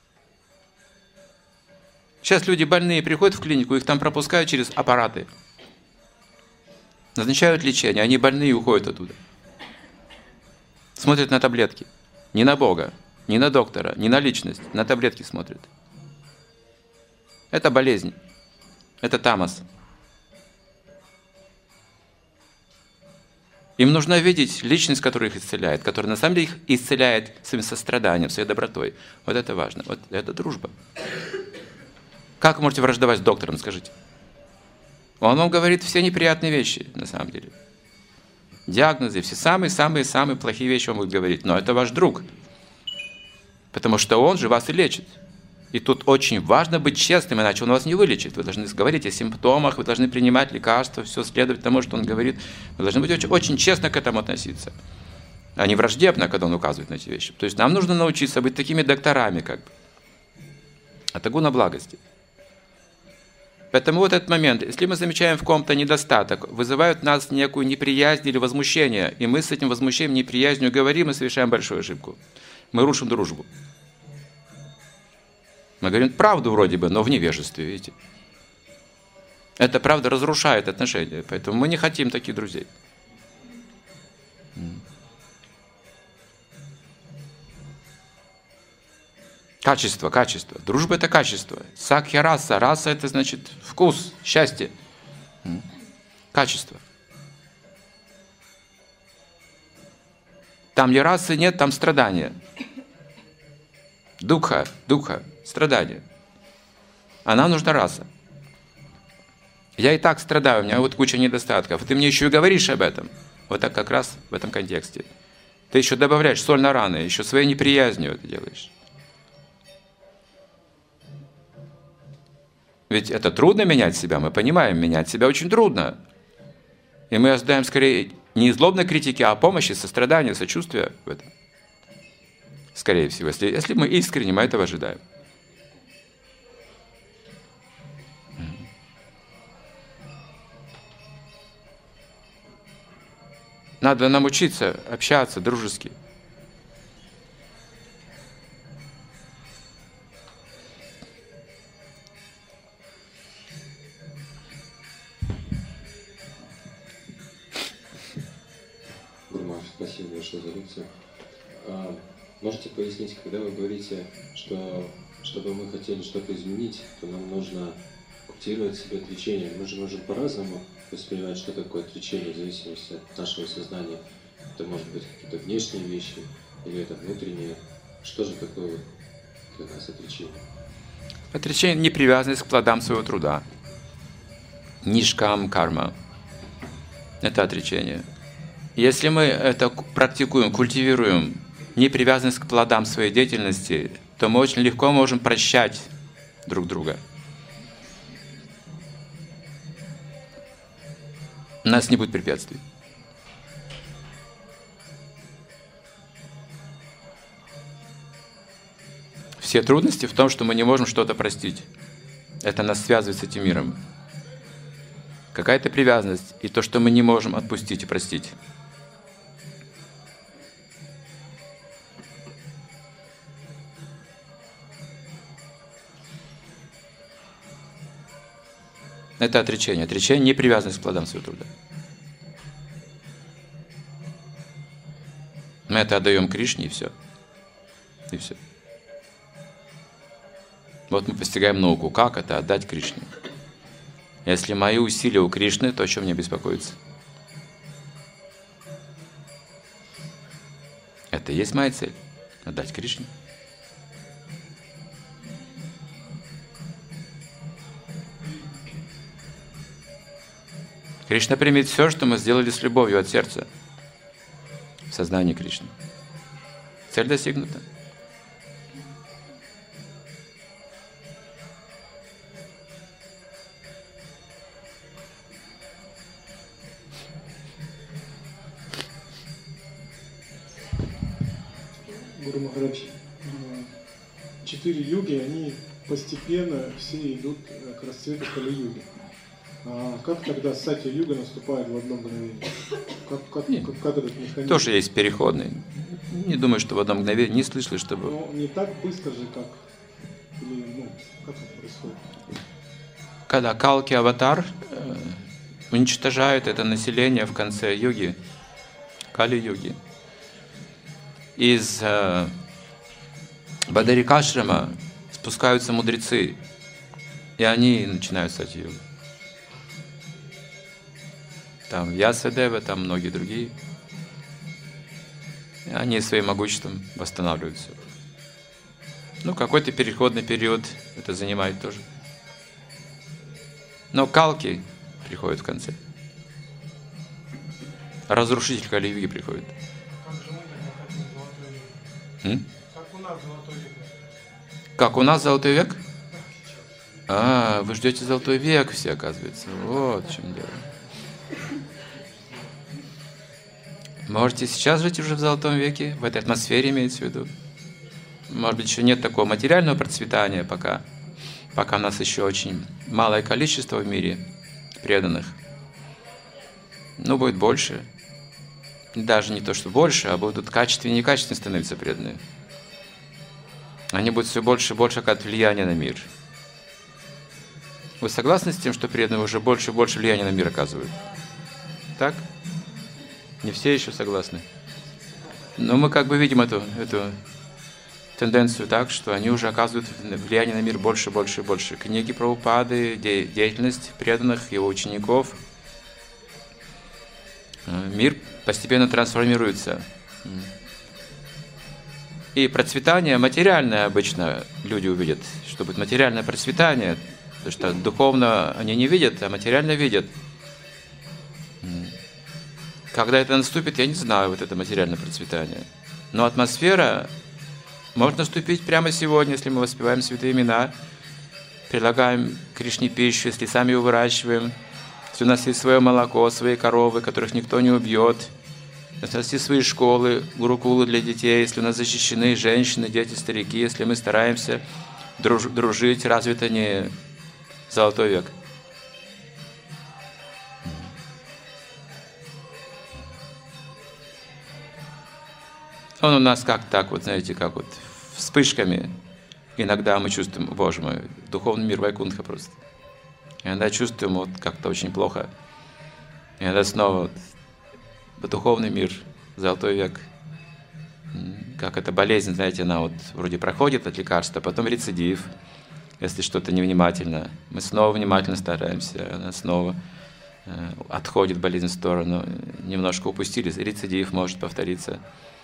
Сейчас люди больные приходят в клинику, их там пропускают через аппараты. Назначают лечение, они больные и уходят оттуда. Смотрят на таблетки. Не на Бога, не на доктора, не на личность, на таблетки смотрят. Это болезнь. Это тамас. Им нужно видеть личность, которая их исцеляет, которая на самом деле их исцеляет своим состраданием, своей добротой. Вот это важно. Вот это дружба. Как вы можете враждовать с доктором, скажите? Он вам говорит все неприятные вещи, на самом деле. Диагнозы, все самые-самые-самые плохие вещи он будет говорить. Но это ваш друг. Потому что он же вас и лечит. И тут очень важно быть честным, иначе он вас не вылечит. Вы должны говорить о симптомах, вы должны принимать лекарства, все следовать тому, что он говорит. Вы должны быть очень честно к этому относиться. А не враждебно, когда он указывает на эти вещи. То есть нам нужно научиться быть такими докторами, как бы. Это гуна благости. Поэтому вот этот момент, если мы замечаем в ком-то недостаток, вызывают в нас некую неприязнь или возмущение, и мы с этим возмущением, неприязнью говорим и совершаем большую ошибку. Мы рушим дружбу. Мы говорим правду вроде бы, но в невежестве, видите. Эта правда разрушает отношения, поэтому мы не хотим таких друзей. Качество, качество. Дружба – это качество. Сакья раса. Раса – это значит вкус, счастье. Качество. Там, где расы нет, там страдания. Духа, страдания. А нам нужна раса. Я и так страдаю, у меня вот куча недостатков. Ты мне еще и говоришь об этом. Вот так как раз в этом контексте. Ты еще добавляешь соль на раны, еще своей неприязнью это делаешь. Ведь это трудно менять себя, мы понимаем, менять себя очень трудно. И мы ожидаем скорее не злобной критики, а помощи, сострадания, сочувствия в этом. Скорее всего, если мы искренне, мы этого ожидаем. Надо нам учиться общаться дружески. Спасибо большое за лекцию. Можете пояснить, когда вы говорите, что чтобы мы хотели что-то изменить, то нам нужно культивировать в себе отречение. Мы же можем по-разному воспринимать, что такое отречение, в зависимости от нашего сознания. Это может быть какие-то внешние вещи или это внутренние. Что же такое для нас отречение? Отречение – непривязанность к плодам своего труда. Нишкам карма. Это отречение. Если мы это практикуем, культивируем, непривязанность к плодам своей деятельности, то мы очень легко можем прощать друг друга. У нас не будет препятствий. Все трудности в том, что мы не можем что-то простить. Это нас связывает с этим миром. Какая-то привязанность и то, что мы не можем отпустить и простить. Это отречение. Отречение не привязанность к плодам своего труда. Мы это отдаем Кришне, и все. И все. Вот мы постигаем науку. Как это отдать Кришне? Если мои усилия у Кришны, то о чем мне беспокоиться? Это и есть моя цель. Отдать Кришне. Кришна примет все, что мы сделали с любовью от сердца в сознании Кришны. Цель достигнута. Гуру Махарадж, 4 юги, они постепенно все идут к расцвету Кали-юги. А как тогда Сатья-юга наступает в одно мгновение? Как этот механизм? Тоже есть переходный. Не думаю, что в одно мгновение. Не слышали, чтобы... Но не так быстро же, как... Или, как это происходит? Когда Калки Аватар уничтожает это население в конце юги, Кали-юги, из Бадарикашрама спускаются мудрецы, и они начинают Сатья-югу. Там Вьясадева, там многие другие. И они своим могуществом восстанавливают все. Какой-то переходный период это занимает тоже. Но Калки приходит в конце. Разрушитель Кали-юги приходит. Как у нас Золотой век? Вы ждете Золотой век все, оказывается. Вот в чем дело. Можете сейчас жить уже в Золотом веке, в этой атмосфере имеется в виду. Может быть, еще нет такого материального процветания пока. Пока у нас еще очень малое количество в мире преданных. Но будет больше. Даже не то, что больше, а будут качественнее и некачественнее становиться преданные. Они будут все больше и больше оказывать влияние на мир. Вы согласны с тем, что преданные уже больше и больше влияния на мир оказывают? Так? Не все еще согласны. Но мы как бы видим эту тенденцию так, что они уже оказывают влияние на мир больше, больше и больше. Книги Прабхупады, деятельность преданных, его учеников. Мир постепенно трансформируется. И процветание материальное обычно люди увидят, что будет материальное процветание, потому что духовно они не видят, а материально видят. Когда это наступит, я не знаю, вот это материальное процветание. Но атмосфера может наступить прямо сегодня, если мы воспеваем святые имена, предлагаем Кришне пищу, если сами ее выращиваем, если у нас есть свое молоко, свои коровы, которых никто не убьет, если у нас есть свои школы, гурукулы для детей, если у нас защищены женщины, дети, старики, если мы стараемся дружить, разве это не Золотой век? Он у нас как так, вот знаете, как вот вспышками. Иногда мы чувствуем, Боже мой, духовный мир Вайкунтха просто. Иногда чувствуем вот как-то очень плохо. Иногда снова вот, духовный мир, Золотой век. Как эта болезнь, знаете, она вот вроде проходит от лекарства, потом рецидив, если что-то невнимательно. Мы снова внимательно стараемся, она снова отходит болезнь в сторону. Немножко упустили, рецидив может повториться.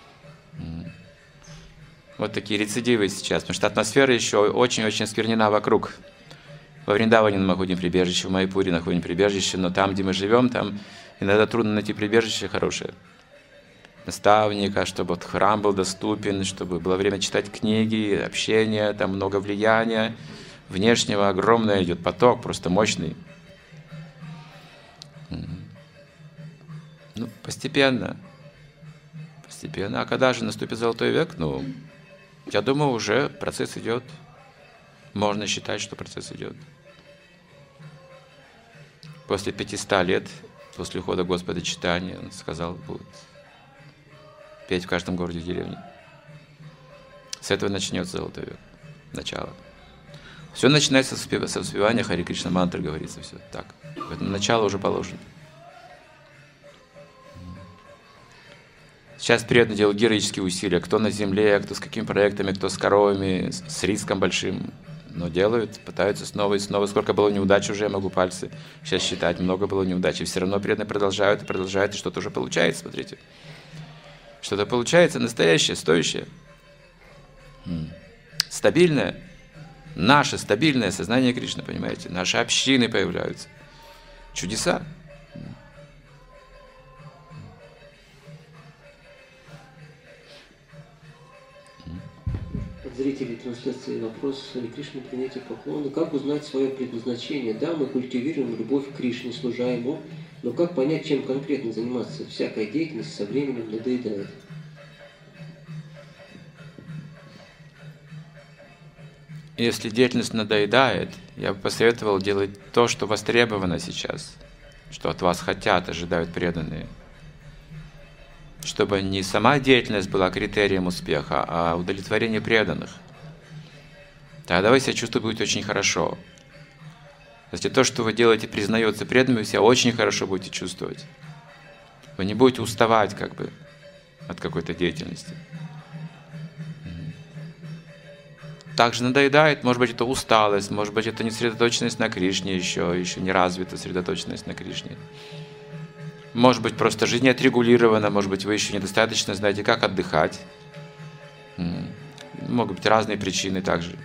Вот такие рецидивы сейчас, потому что атмосфера еще очень-очень сквернена вокруг. Во Вриндаване мы находим прибежище, в Майпуре находим прибежище, но там, где мы живем, там иногда трудно найти прибежище хорошее. наставника, чтобы вот храм был доступен, чтобы было время читать книги, общение, там много влияния. Внешнего огромное идет поток, просто мощный. Ну, постепенно. Постепенно. А когда же наступит золотой век? Ну, я думаю, уже процесс идет. Можно считать, что процесс идет. После 500 лет, после ухода Господа Чайтаньи, он сказал, будет петь в каждом городе и деревне. С этого начнется золотой век. Начало. Все начинается со воспевания Хари Кришна мантры, говорится, все так. Поэтому начало уже положено. Сейчас преданные делают героические усилия. Кто на земле, кто с какими проектами, кто с коровами, с риском большим. Но делают, пытаются снова и снова. Сколько было неудач уже, я могу пальцы сейчас считать. Много было неудач. И все равно преданные продолжают и продолжают. И что-то уже получается, смотрите. Что-то получается настоящее, стоящее. Стабильное. Наше стабильное сознание Кришны, понимаете? Наши общины появляются. Чудеса. От зрителей трансляции вопрос Хари Кришне, принятие поклона. Как узнать свое предназначение? Да, мы культивируем любовь к Кришне, служа Ему, но как понять, чем конкретно заниматься? Всякая деятельность со временем надоедает. Если деятельность надоедает, я бы посоветовал делать то, что востребовано сейчас, что от вас хотят, ожидают преданные. Чтобы не сама деятельность была критерием успеха, а удовлетворение преданных. Тогда вы себя чувствуете очень хорошо. Если то, что вы делаете, признается преданными, вы себя очень хорошо будете чувствовать. Вы не будете уставать как бы от какой-то деятельности. Также надоедает, может быть, это усталость, может быть, это несосредоточенность на Кришне еще не развита сосредоточенность на Кришне. Может быть, просто жизнь не отрегулирована, может быть, вы еще недостаточно знаете, как отдыхать. Могут быть разные причины также.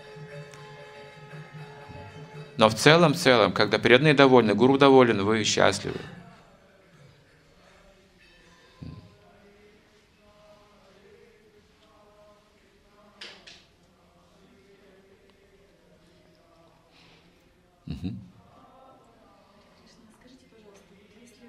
Но в целом, когда преданные довольны, гуру доволен, вы счастливы. Скажите, пожалуйста, если...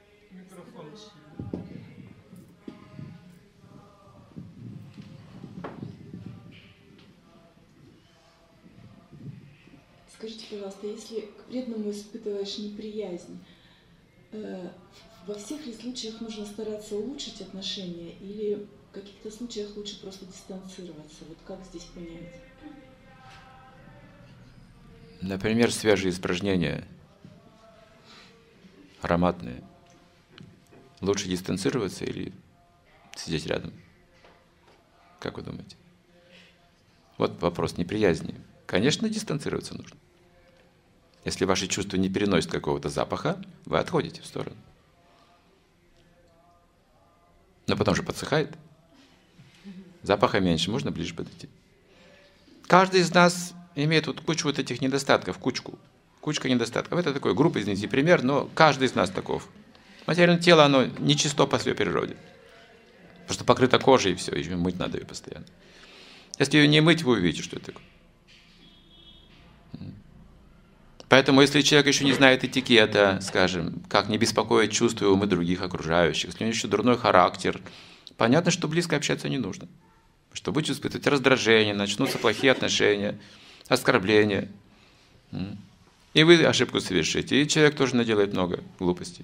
Скажите, пожалуйста, если к преданному испытываешь неприязнь, во всех ли случаях нужно стараться улучшить отношения или в каких-то случаях лучше просто дистанцироваться? Вот как здесь понять? Например, свежие испражнения, ароматные. Лучше дистанцироваться или сидеть рядом? Как вы думаете? Вот вопрос неприязни. Конечно, дистанцироваться нужно. Если ваши чувства не переносят какого-то запаха, вы отходите в сторону. Но потом же подсыхает. Запаха меньше, можно ближе подойти. Каждый из нас имеет вот кучу вот этих недостатков, кучка недостатков. Это такой грубый, извините, пример, но каждый из нас таков. Материальное тело, оно нечисто по своей природе. Потому что покрыто кожей, и все, и мыть надо ее постоянно. Если ее не мыть, вы увидите, что это такое. Поэтому, если человек еще не знает этикета, скажем, как не беспокоить чувства и умы других окружающих, если у него еще дурной характер, понятно, что близко общаться не нужно. Потому что будете испытывать раздражение, начнутся плохие отношения, оскорбления. И вы ошибку совершите, и человек тоже наделает много глупостей.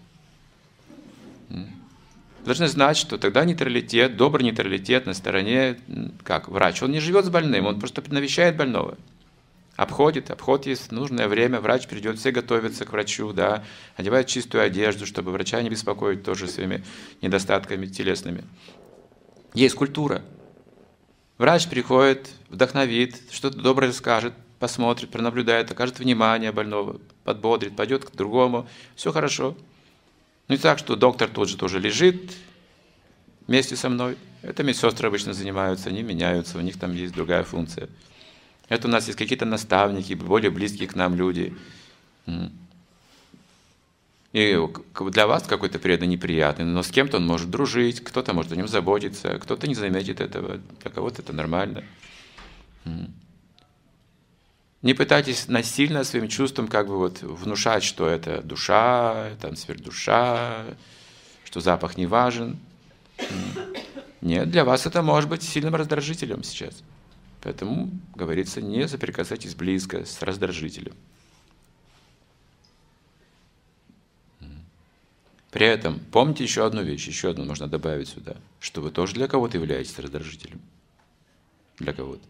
Должны знать, что тогда нейтралитет, добрый нейтралитет на стороне, как врач. Он не живет с больным, он просто навещает больного. Обход есть в нужное время, врач придет, все готовятся к врачу, да, одевают чистую одежду, чтобы врача не беспокоить тоже своими недостатками телесными. Есть культура. Врач приходит, вдохновит, что-то доброе скажет, посмотрит, пронаблюдает, окажет внимание больного, подбодрит, пойдет к другому, все хорошо. Ну не так, что доктор тут же тоже лежит вместе со мной. Это медсестры обычно занимаются, они меняются, у них там есть другая функция. Это у нас есть какие-то наставники, более близкие к нам люди. И для вас какой-то преданный неприятный, но с кем-то он может дружить, кто-то может о нем заботиться, кто-то не заметит этого, для кого-то это нормально. Не пытайтесь насильно своим чувством как бы вот внушать, что это душа, там сверхдуша, что запах не важен. Нет, для вас это может быть сильным раздражителем сейчас. Поэтому, говорится, не соприкасайтесь близко с раздражителем. При этом помните еще одну вещь, еще одну можно добавить сюда, что вы тоже для кого-то являетесь раздражителем. Для кого-то.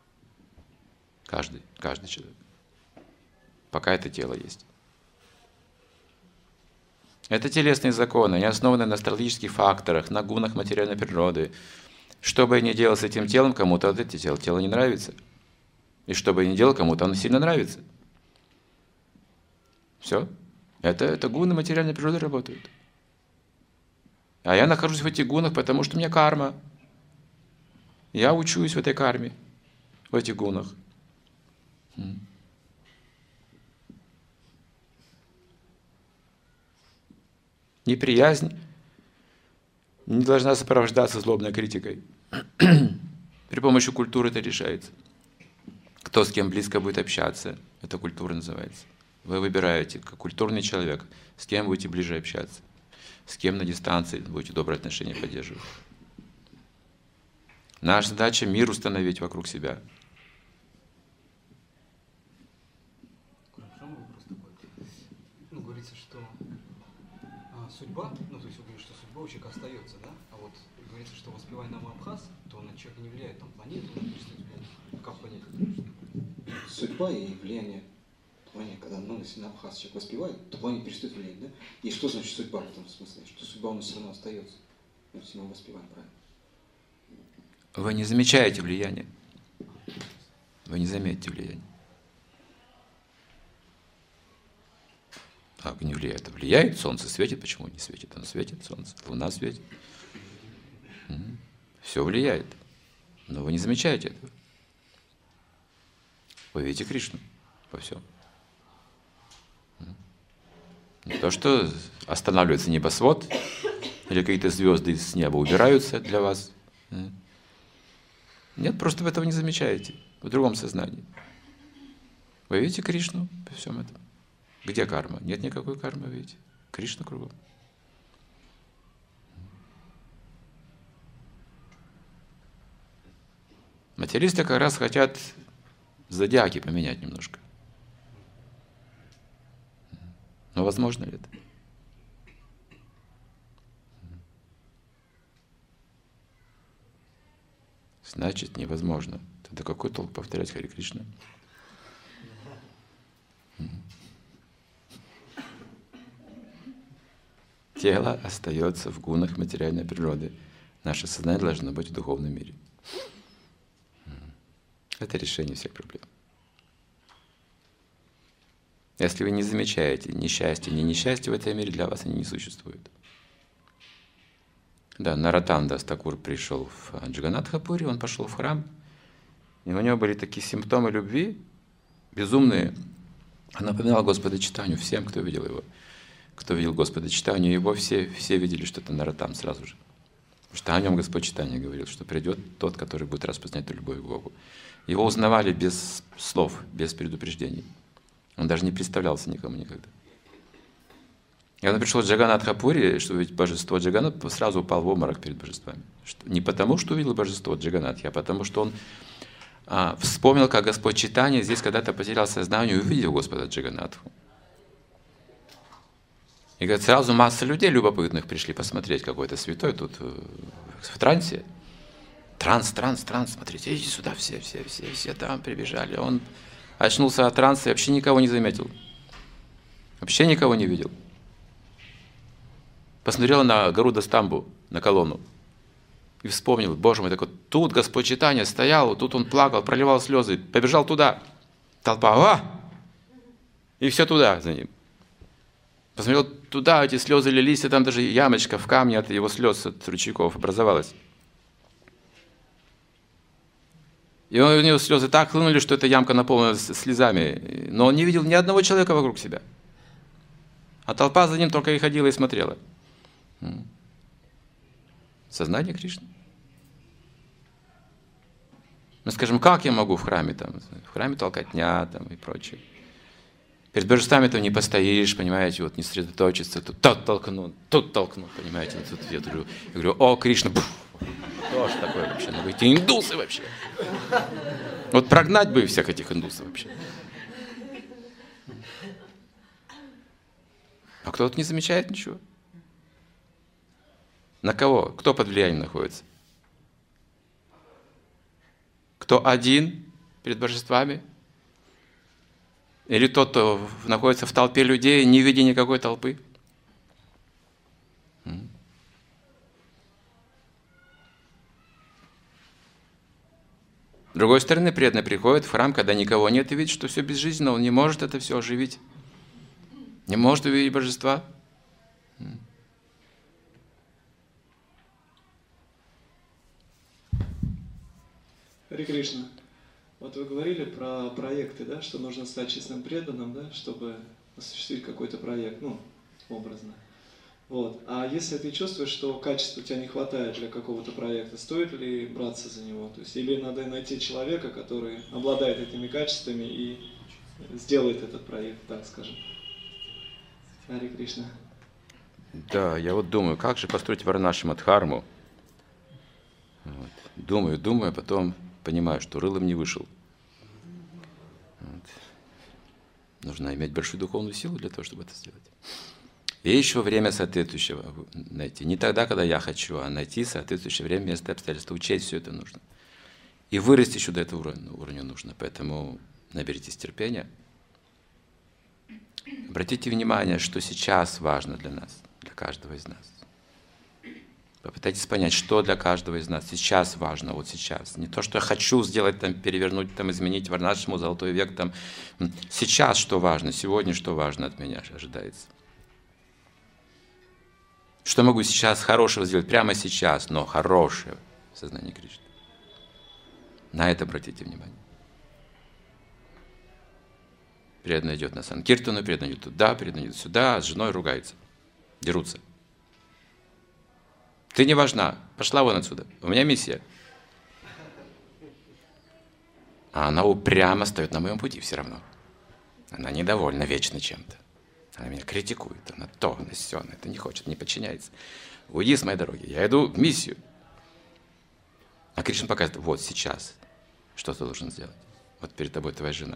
Каждый человек. Пока это тело есть. Это телесные законы, они основаны на астрологических факторах, на гунах материальной природы. Что бы я ни делал с этим телом, кому-то это тело не нравится. И что бы я ни делал, кому-то оно сильно нравится. Все. Это гуны материальной природы работают. А я нахожусь в этих гунах, потому что у меня карма. Я учусь в этой карме, в этих гунах. Неприязнь не должна сопровождаться злобной критикой. При помощи культуры это решается. Кто с кем близко будет общаться, это культура называется. Вы выбираете, как культурный человек, с кем будете ближе общаться, с кем на дистанции будете добрые отношения поддерживать. Наша задача — мир установить вокруг себя. Вопрос такой. Говорится, что судьба, то есть вы говорите, что судьба у человека остается, да? А вот говорится, что воспевая нам Абхаз, то на человека не влияет, там планету, как понять это? Судьба и влияние. Когда если на Абхаз человек воспевает, то планета перестает влиять, да? И что значит судьба в этом смысле? Что судьба у нас все равно остается, если мы воспеваем правильно. Вы не замечаете влияния. Вы не заметите влияния. Как не влияет? Влияет, солнце светит, почему не светит? Оно светит, солнце, луна светит. Все влияет. Но вы не замечаете этого. Вы видите Кришну во всем. Не то, что останавливается небосвод, или какие-то звезды с неба убираются для вас. Нет, просто вы этого не замечаете. В другом сознании. Вы видите Кришну во всем этом? Где карма? Нет никакой кармы, видите? Кришна кругом. Материалисты как раз хотят зодиаки поменять немножко. Но возможно ли это? Значит, невозможно. Тогда какой толк повторять Харе Кришна? Тело остается в гунах материальной природы. Наше сознание должно быть в духовном мире. Это решение всех проблем. Если вы не замечаете ни счастья, ни несчастья в этом мире, для вас они не существуют. Да, Нароттам Дас Такур пришел в Джаганнатхапури, он пошел в храм, и у него были такие симптомы любви, безумные. Он напоминал Господа Чайтанью всем, кто видел его. Кто видел Господа Чайтанью, его все видели, что это Нароттам сразу же. Потому что о нем Господь Чайтанья говорил, что придет тот, который будет распознать любовь к Богу. Его узнавали без слов, без предупреждений. Он даже не представлялся никому никогда. И он пришел в Джаганнатхапури, что ведь божество Джаганнат сразу упал в обморок перед божествами. Не потому, что увидел божество Джаганнат, а потому, что он вспомнил, как Господь Чайтанья здесь когда-то потерял сознание и увидел Господа Джаганнатху. И говорит, сразу масса людей любопытных пришли посмотреть, какой-то святой тут в трансе. Транс, смотрите, идите сюда, все там прибежали. Он очнулся от транса и вообще никого не заметил. Вообще никого не видел. Посмотрел на Гаруда Стамбу, на колонну. И вспомнил, Боже мой, так вот тут Господь Чайтанья стоял, тут он плакал, проливал слезы, побежал туда. Толпа, и все туда за ним. Посмотрел туда, эти слезы лились, и там даже ямочка в камне от его слез, от ручейков образовалась. И у него слезы так хлынули, что эта ямка наполнилась слезами. Но он не видел ни одного человека вокруг себя. А толпа за ним только и ходила и смотрела. Сознание Кришны. Мы скажем, как я могу в храме толкотня там, и прочее. Перед божествами там не постоишь, понимаете, вот не сосредоточиться, тут толкну, понимаете. Тут я говорю, о, Кришна, что ж такое вообще, ну вы эти индусы вообще. Вот прогнать бы всех этих индусов вообще. А кто-то не замечает ничего. На кого? Кто под влиянием находится? Кто один перед божествами? Или тот, кто находится в толпе людей, не видя никакой толпы? С другой стороны, преданный приходит в храм, когда никого нет, и видит, что все безжизненно, он не может это все оживить. Не может увидеть божества. Харе Кришна, вот вы говорили про проекты, да, что нужно стать честным преданным, да, чтобы осуществить какой-то проект, ну, образно. Вот. А если ты чувствуешь, что качества у тебя не хватает для какого-то проекта, стоит ли браться за него? То есть, или надо найти человека, который обладает этими качествами и сделает этот проект, так скажем. Харе Кришна. Да, я вот думаю, как же построить Варнаши-Мадхарму. Вот. Думаю, а потом понимаю, что рылом не вышел. Вот. Нужно иметь большую духовную силу для того, чтобы это сделать. И еще время соответствующего найти. Не тогда, когда я хочу, а найти соответствующее время, место, обстоятельства. Учесть все это нужно. И вырасти еще до этого уровня нужно. Поэтому наберитесь терпения. Обратите внимание, что сейчас важно для нас, для каждого из нас. Попытайтесь понять, что для каждого из нас сейчас важно, вот сейчас. Не то, что я хочу сделать, там, перевернуть, там, изменить Варнашему, золотой век. Там. Сейчас что важно, сегодня что важно от меня ожидается. Что могу сейчас хорошего сделать, прямо сейчас, но хорошее в сознании Кришны. На это обратите внимание. Преданный идет на Санкиртану, преданный идет туда, преданный идет сюда, а с женой ругается, дерутся. Ты не важна, пошла вон отсюда, у меня миссия. А она упрямо стоит на моем пути все равно. Она недовольна вечно чем-то. Она меня критикует, она то, она сё, она это не хочет, не подчиняется. Уйди с моей дороги, я иду в миссию. А Кришна показывает, вот сейчас, что ты должен сделать. Вот перед тобой твоя жена.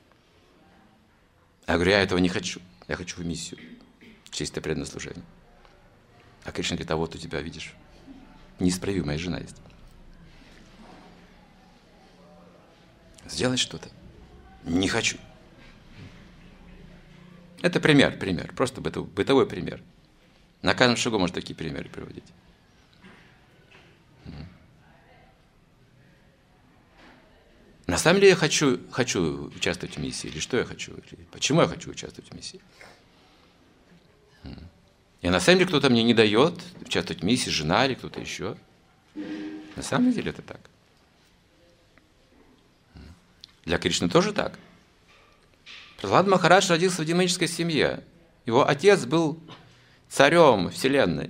Я говорю, я этого не хочу, я хочу в миссию, чистое преданное служение. А Кришна говорит, а вот у тебя, видишь, неисправимая жена есть. Сделай что-то. Не хочу. Это пример, просто бытовой пример. На каждом шагу можно такие примеры приводить. На самом деле я хочу участвовать в миссии. Или что я хочу? Или почему я хочу участвовать в миссии? И на самом деле кто-то мне не дает участвовать в миссии, жена или кто-то еще. На самом деле это так. Для Кришны тоже так. Прохлад Махарадж родился в демонической семье. Его отец был царем вселенной.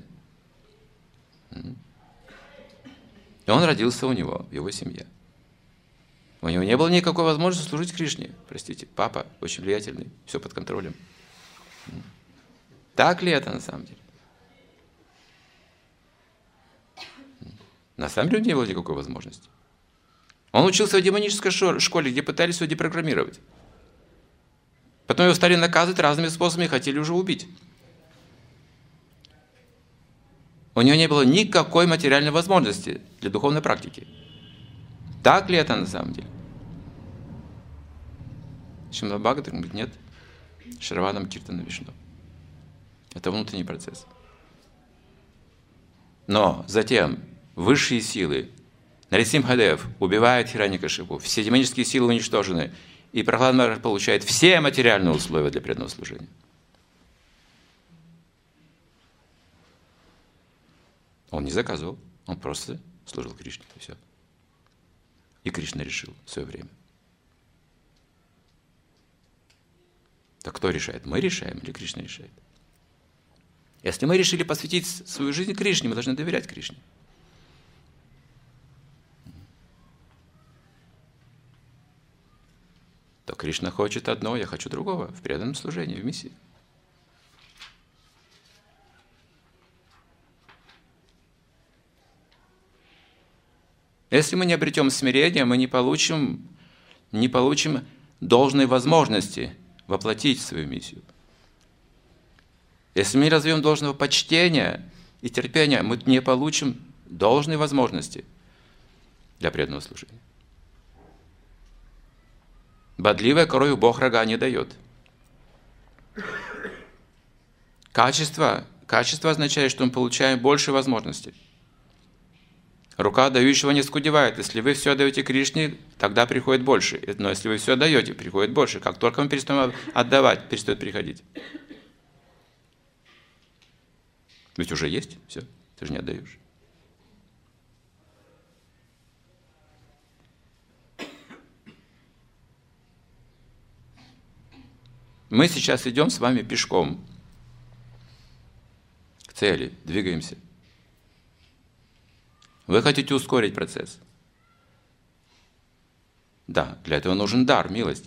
И он родился у него, в его семье. У него не было никакой возможности служить Кришне. Простите, папа очень влиятельный, все под контролем. Так ли это на самом деле? На самом деле не было никакой возможности. Он учился в демонической школе, где пытались его депрограммировать. Потом его стали наказывать разными способами и хотели уже убить. У него не было никакой материальной возможности для духовной практики. Так ли это на самом деле? Шримад Бхагаватам говорит, нет. Шраванам Киртана Вишну. Это внутренний процесс. Но затем высшие силы, Нарисимхадев убивает Хираньякашипу, все демонические силы уничтожены, и Прохлад Махарадж получает все материальные условия для преданного служения. Он не заказывал, он просто служил Кришне, и все. И Кришна решил в свое время. Так кто решает? Мы решаем или Кришна решает? Если мы решили посвятить свою жизнь Кришне, мы должны доверять Кришне. То Кришна хочет одно, я хочу другого, в преданном служении, в миссии. Если мы не обретем смирение, мы не получим должной возможности воплотить свою миссию. Если мы не развьем должного почтения и терпения, мы не получим должной возможности для преданного служения. Бодливой корове Бог рога не дает. Качество означает, что мы получаем больше возможностей. Рука дающего не скудевает. Если вы все даете Кришне, тогда приходит больше. Но если вы все даете, приходит больше. Как только мы перестаем отдавать, перестает приходить. Ведь уже есть все. Ты же не отдаешь. Мы сейчас идем с вами пешком к цели, двигаемся. Вы хотите ускорить процесс? Да, для этого нужен дар, милость.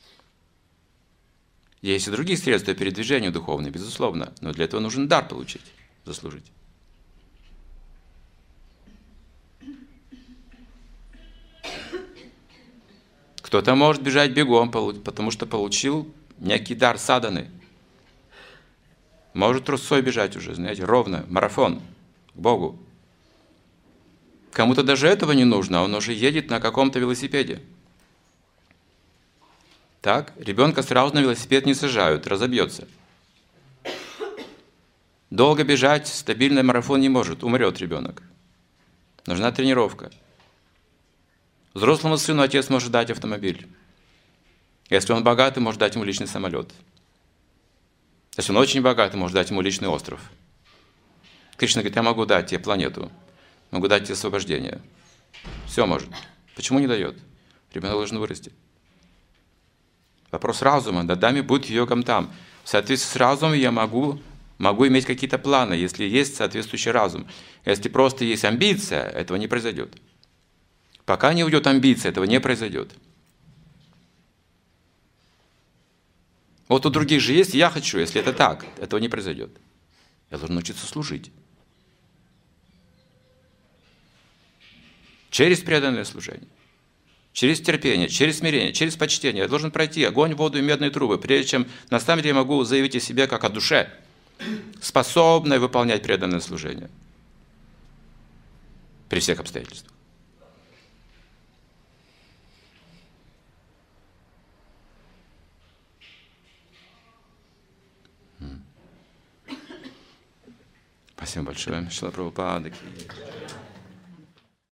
Есть и другие средства передвижения духовные, безусловно, но для этого нужен дар получить, заслужить. Кто-то может бежать бегом, потому что получил некий дар садханы. Может трусцой бежать уже, знаете, ровно, марафон, к Богу. Кому-то даже этого не нужно, он уже едет на каком-то велосипеде. Так, ребенка сразу на велосипед не сажают, разобьется. Долго бежать, стабильный марафон не может, умрет ребенок. Нужна тренировка. Взрослому сыну отец может дать автомобиль. Если он богатый, может дать ему личный самолет. Если он очень богатый, может дать ему личный остров. Кришна говорит, я могу дать тебе планету. Могу дать тебе освобождение. Все может. Почему не дает? Ребенок должен вырасти. Вопрос разума. Дадами будет йогам там. В соответствии с разумом я могу иметь какие-то планы, если есть соответствующий разум. Если просто есть амбиция, этого не произойдет. Пока не уйдет амбиция, этого не произойдет. Вот у других же есть, я хочу, если это так, этого не произойдет. Я должен научиться служить. Через преданное служение, через терпение, через смирение, через почтение. Я должен пройти огонь, воду и медные трубы, прежде чем на самом деле я могу заявить о себе как о душе, способной выполнять преданное служение при всех обстоятельствах. Спасибо большое. Шрила Прабхупада ки джай.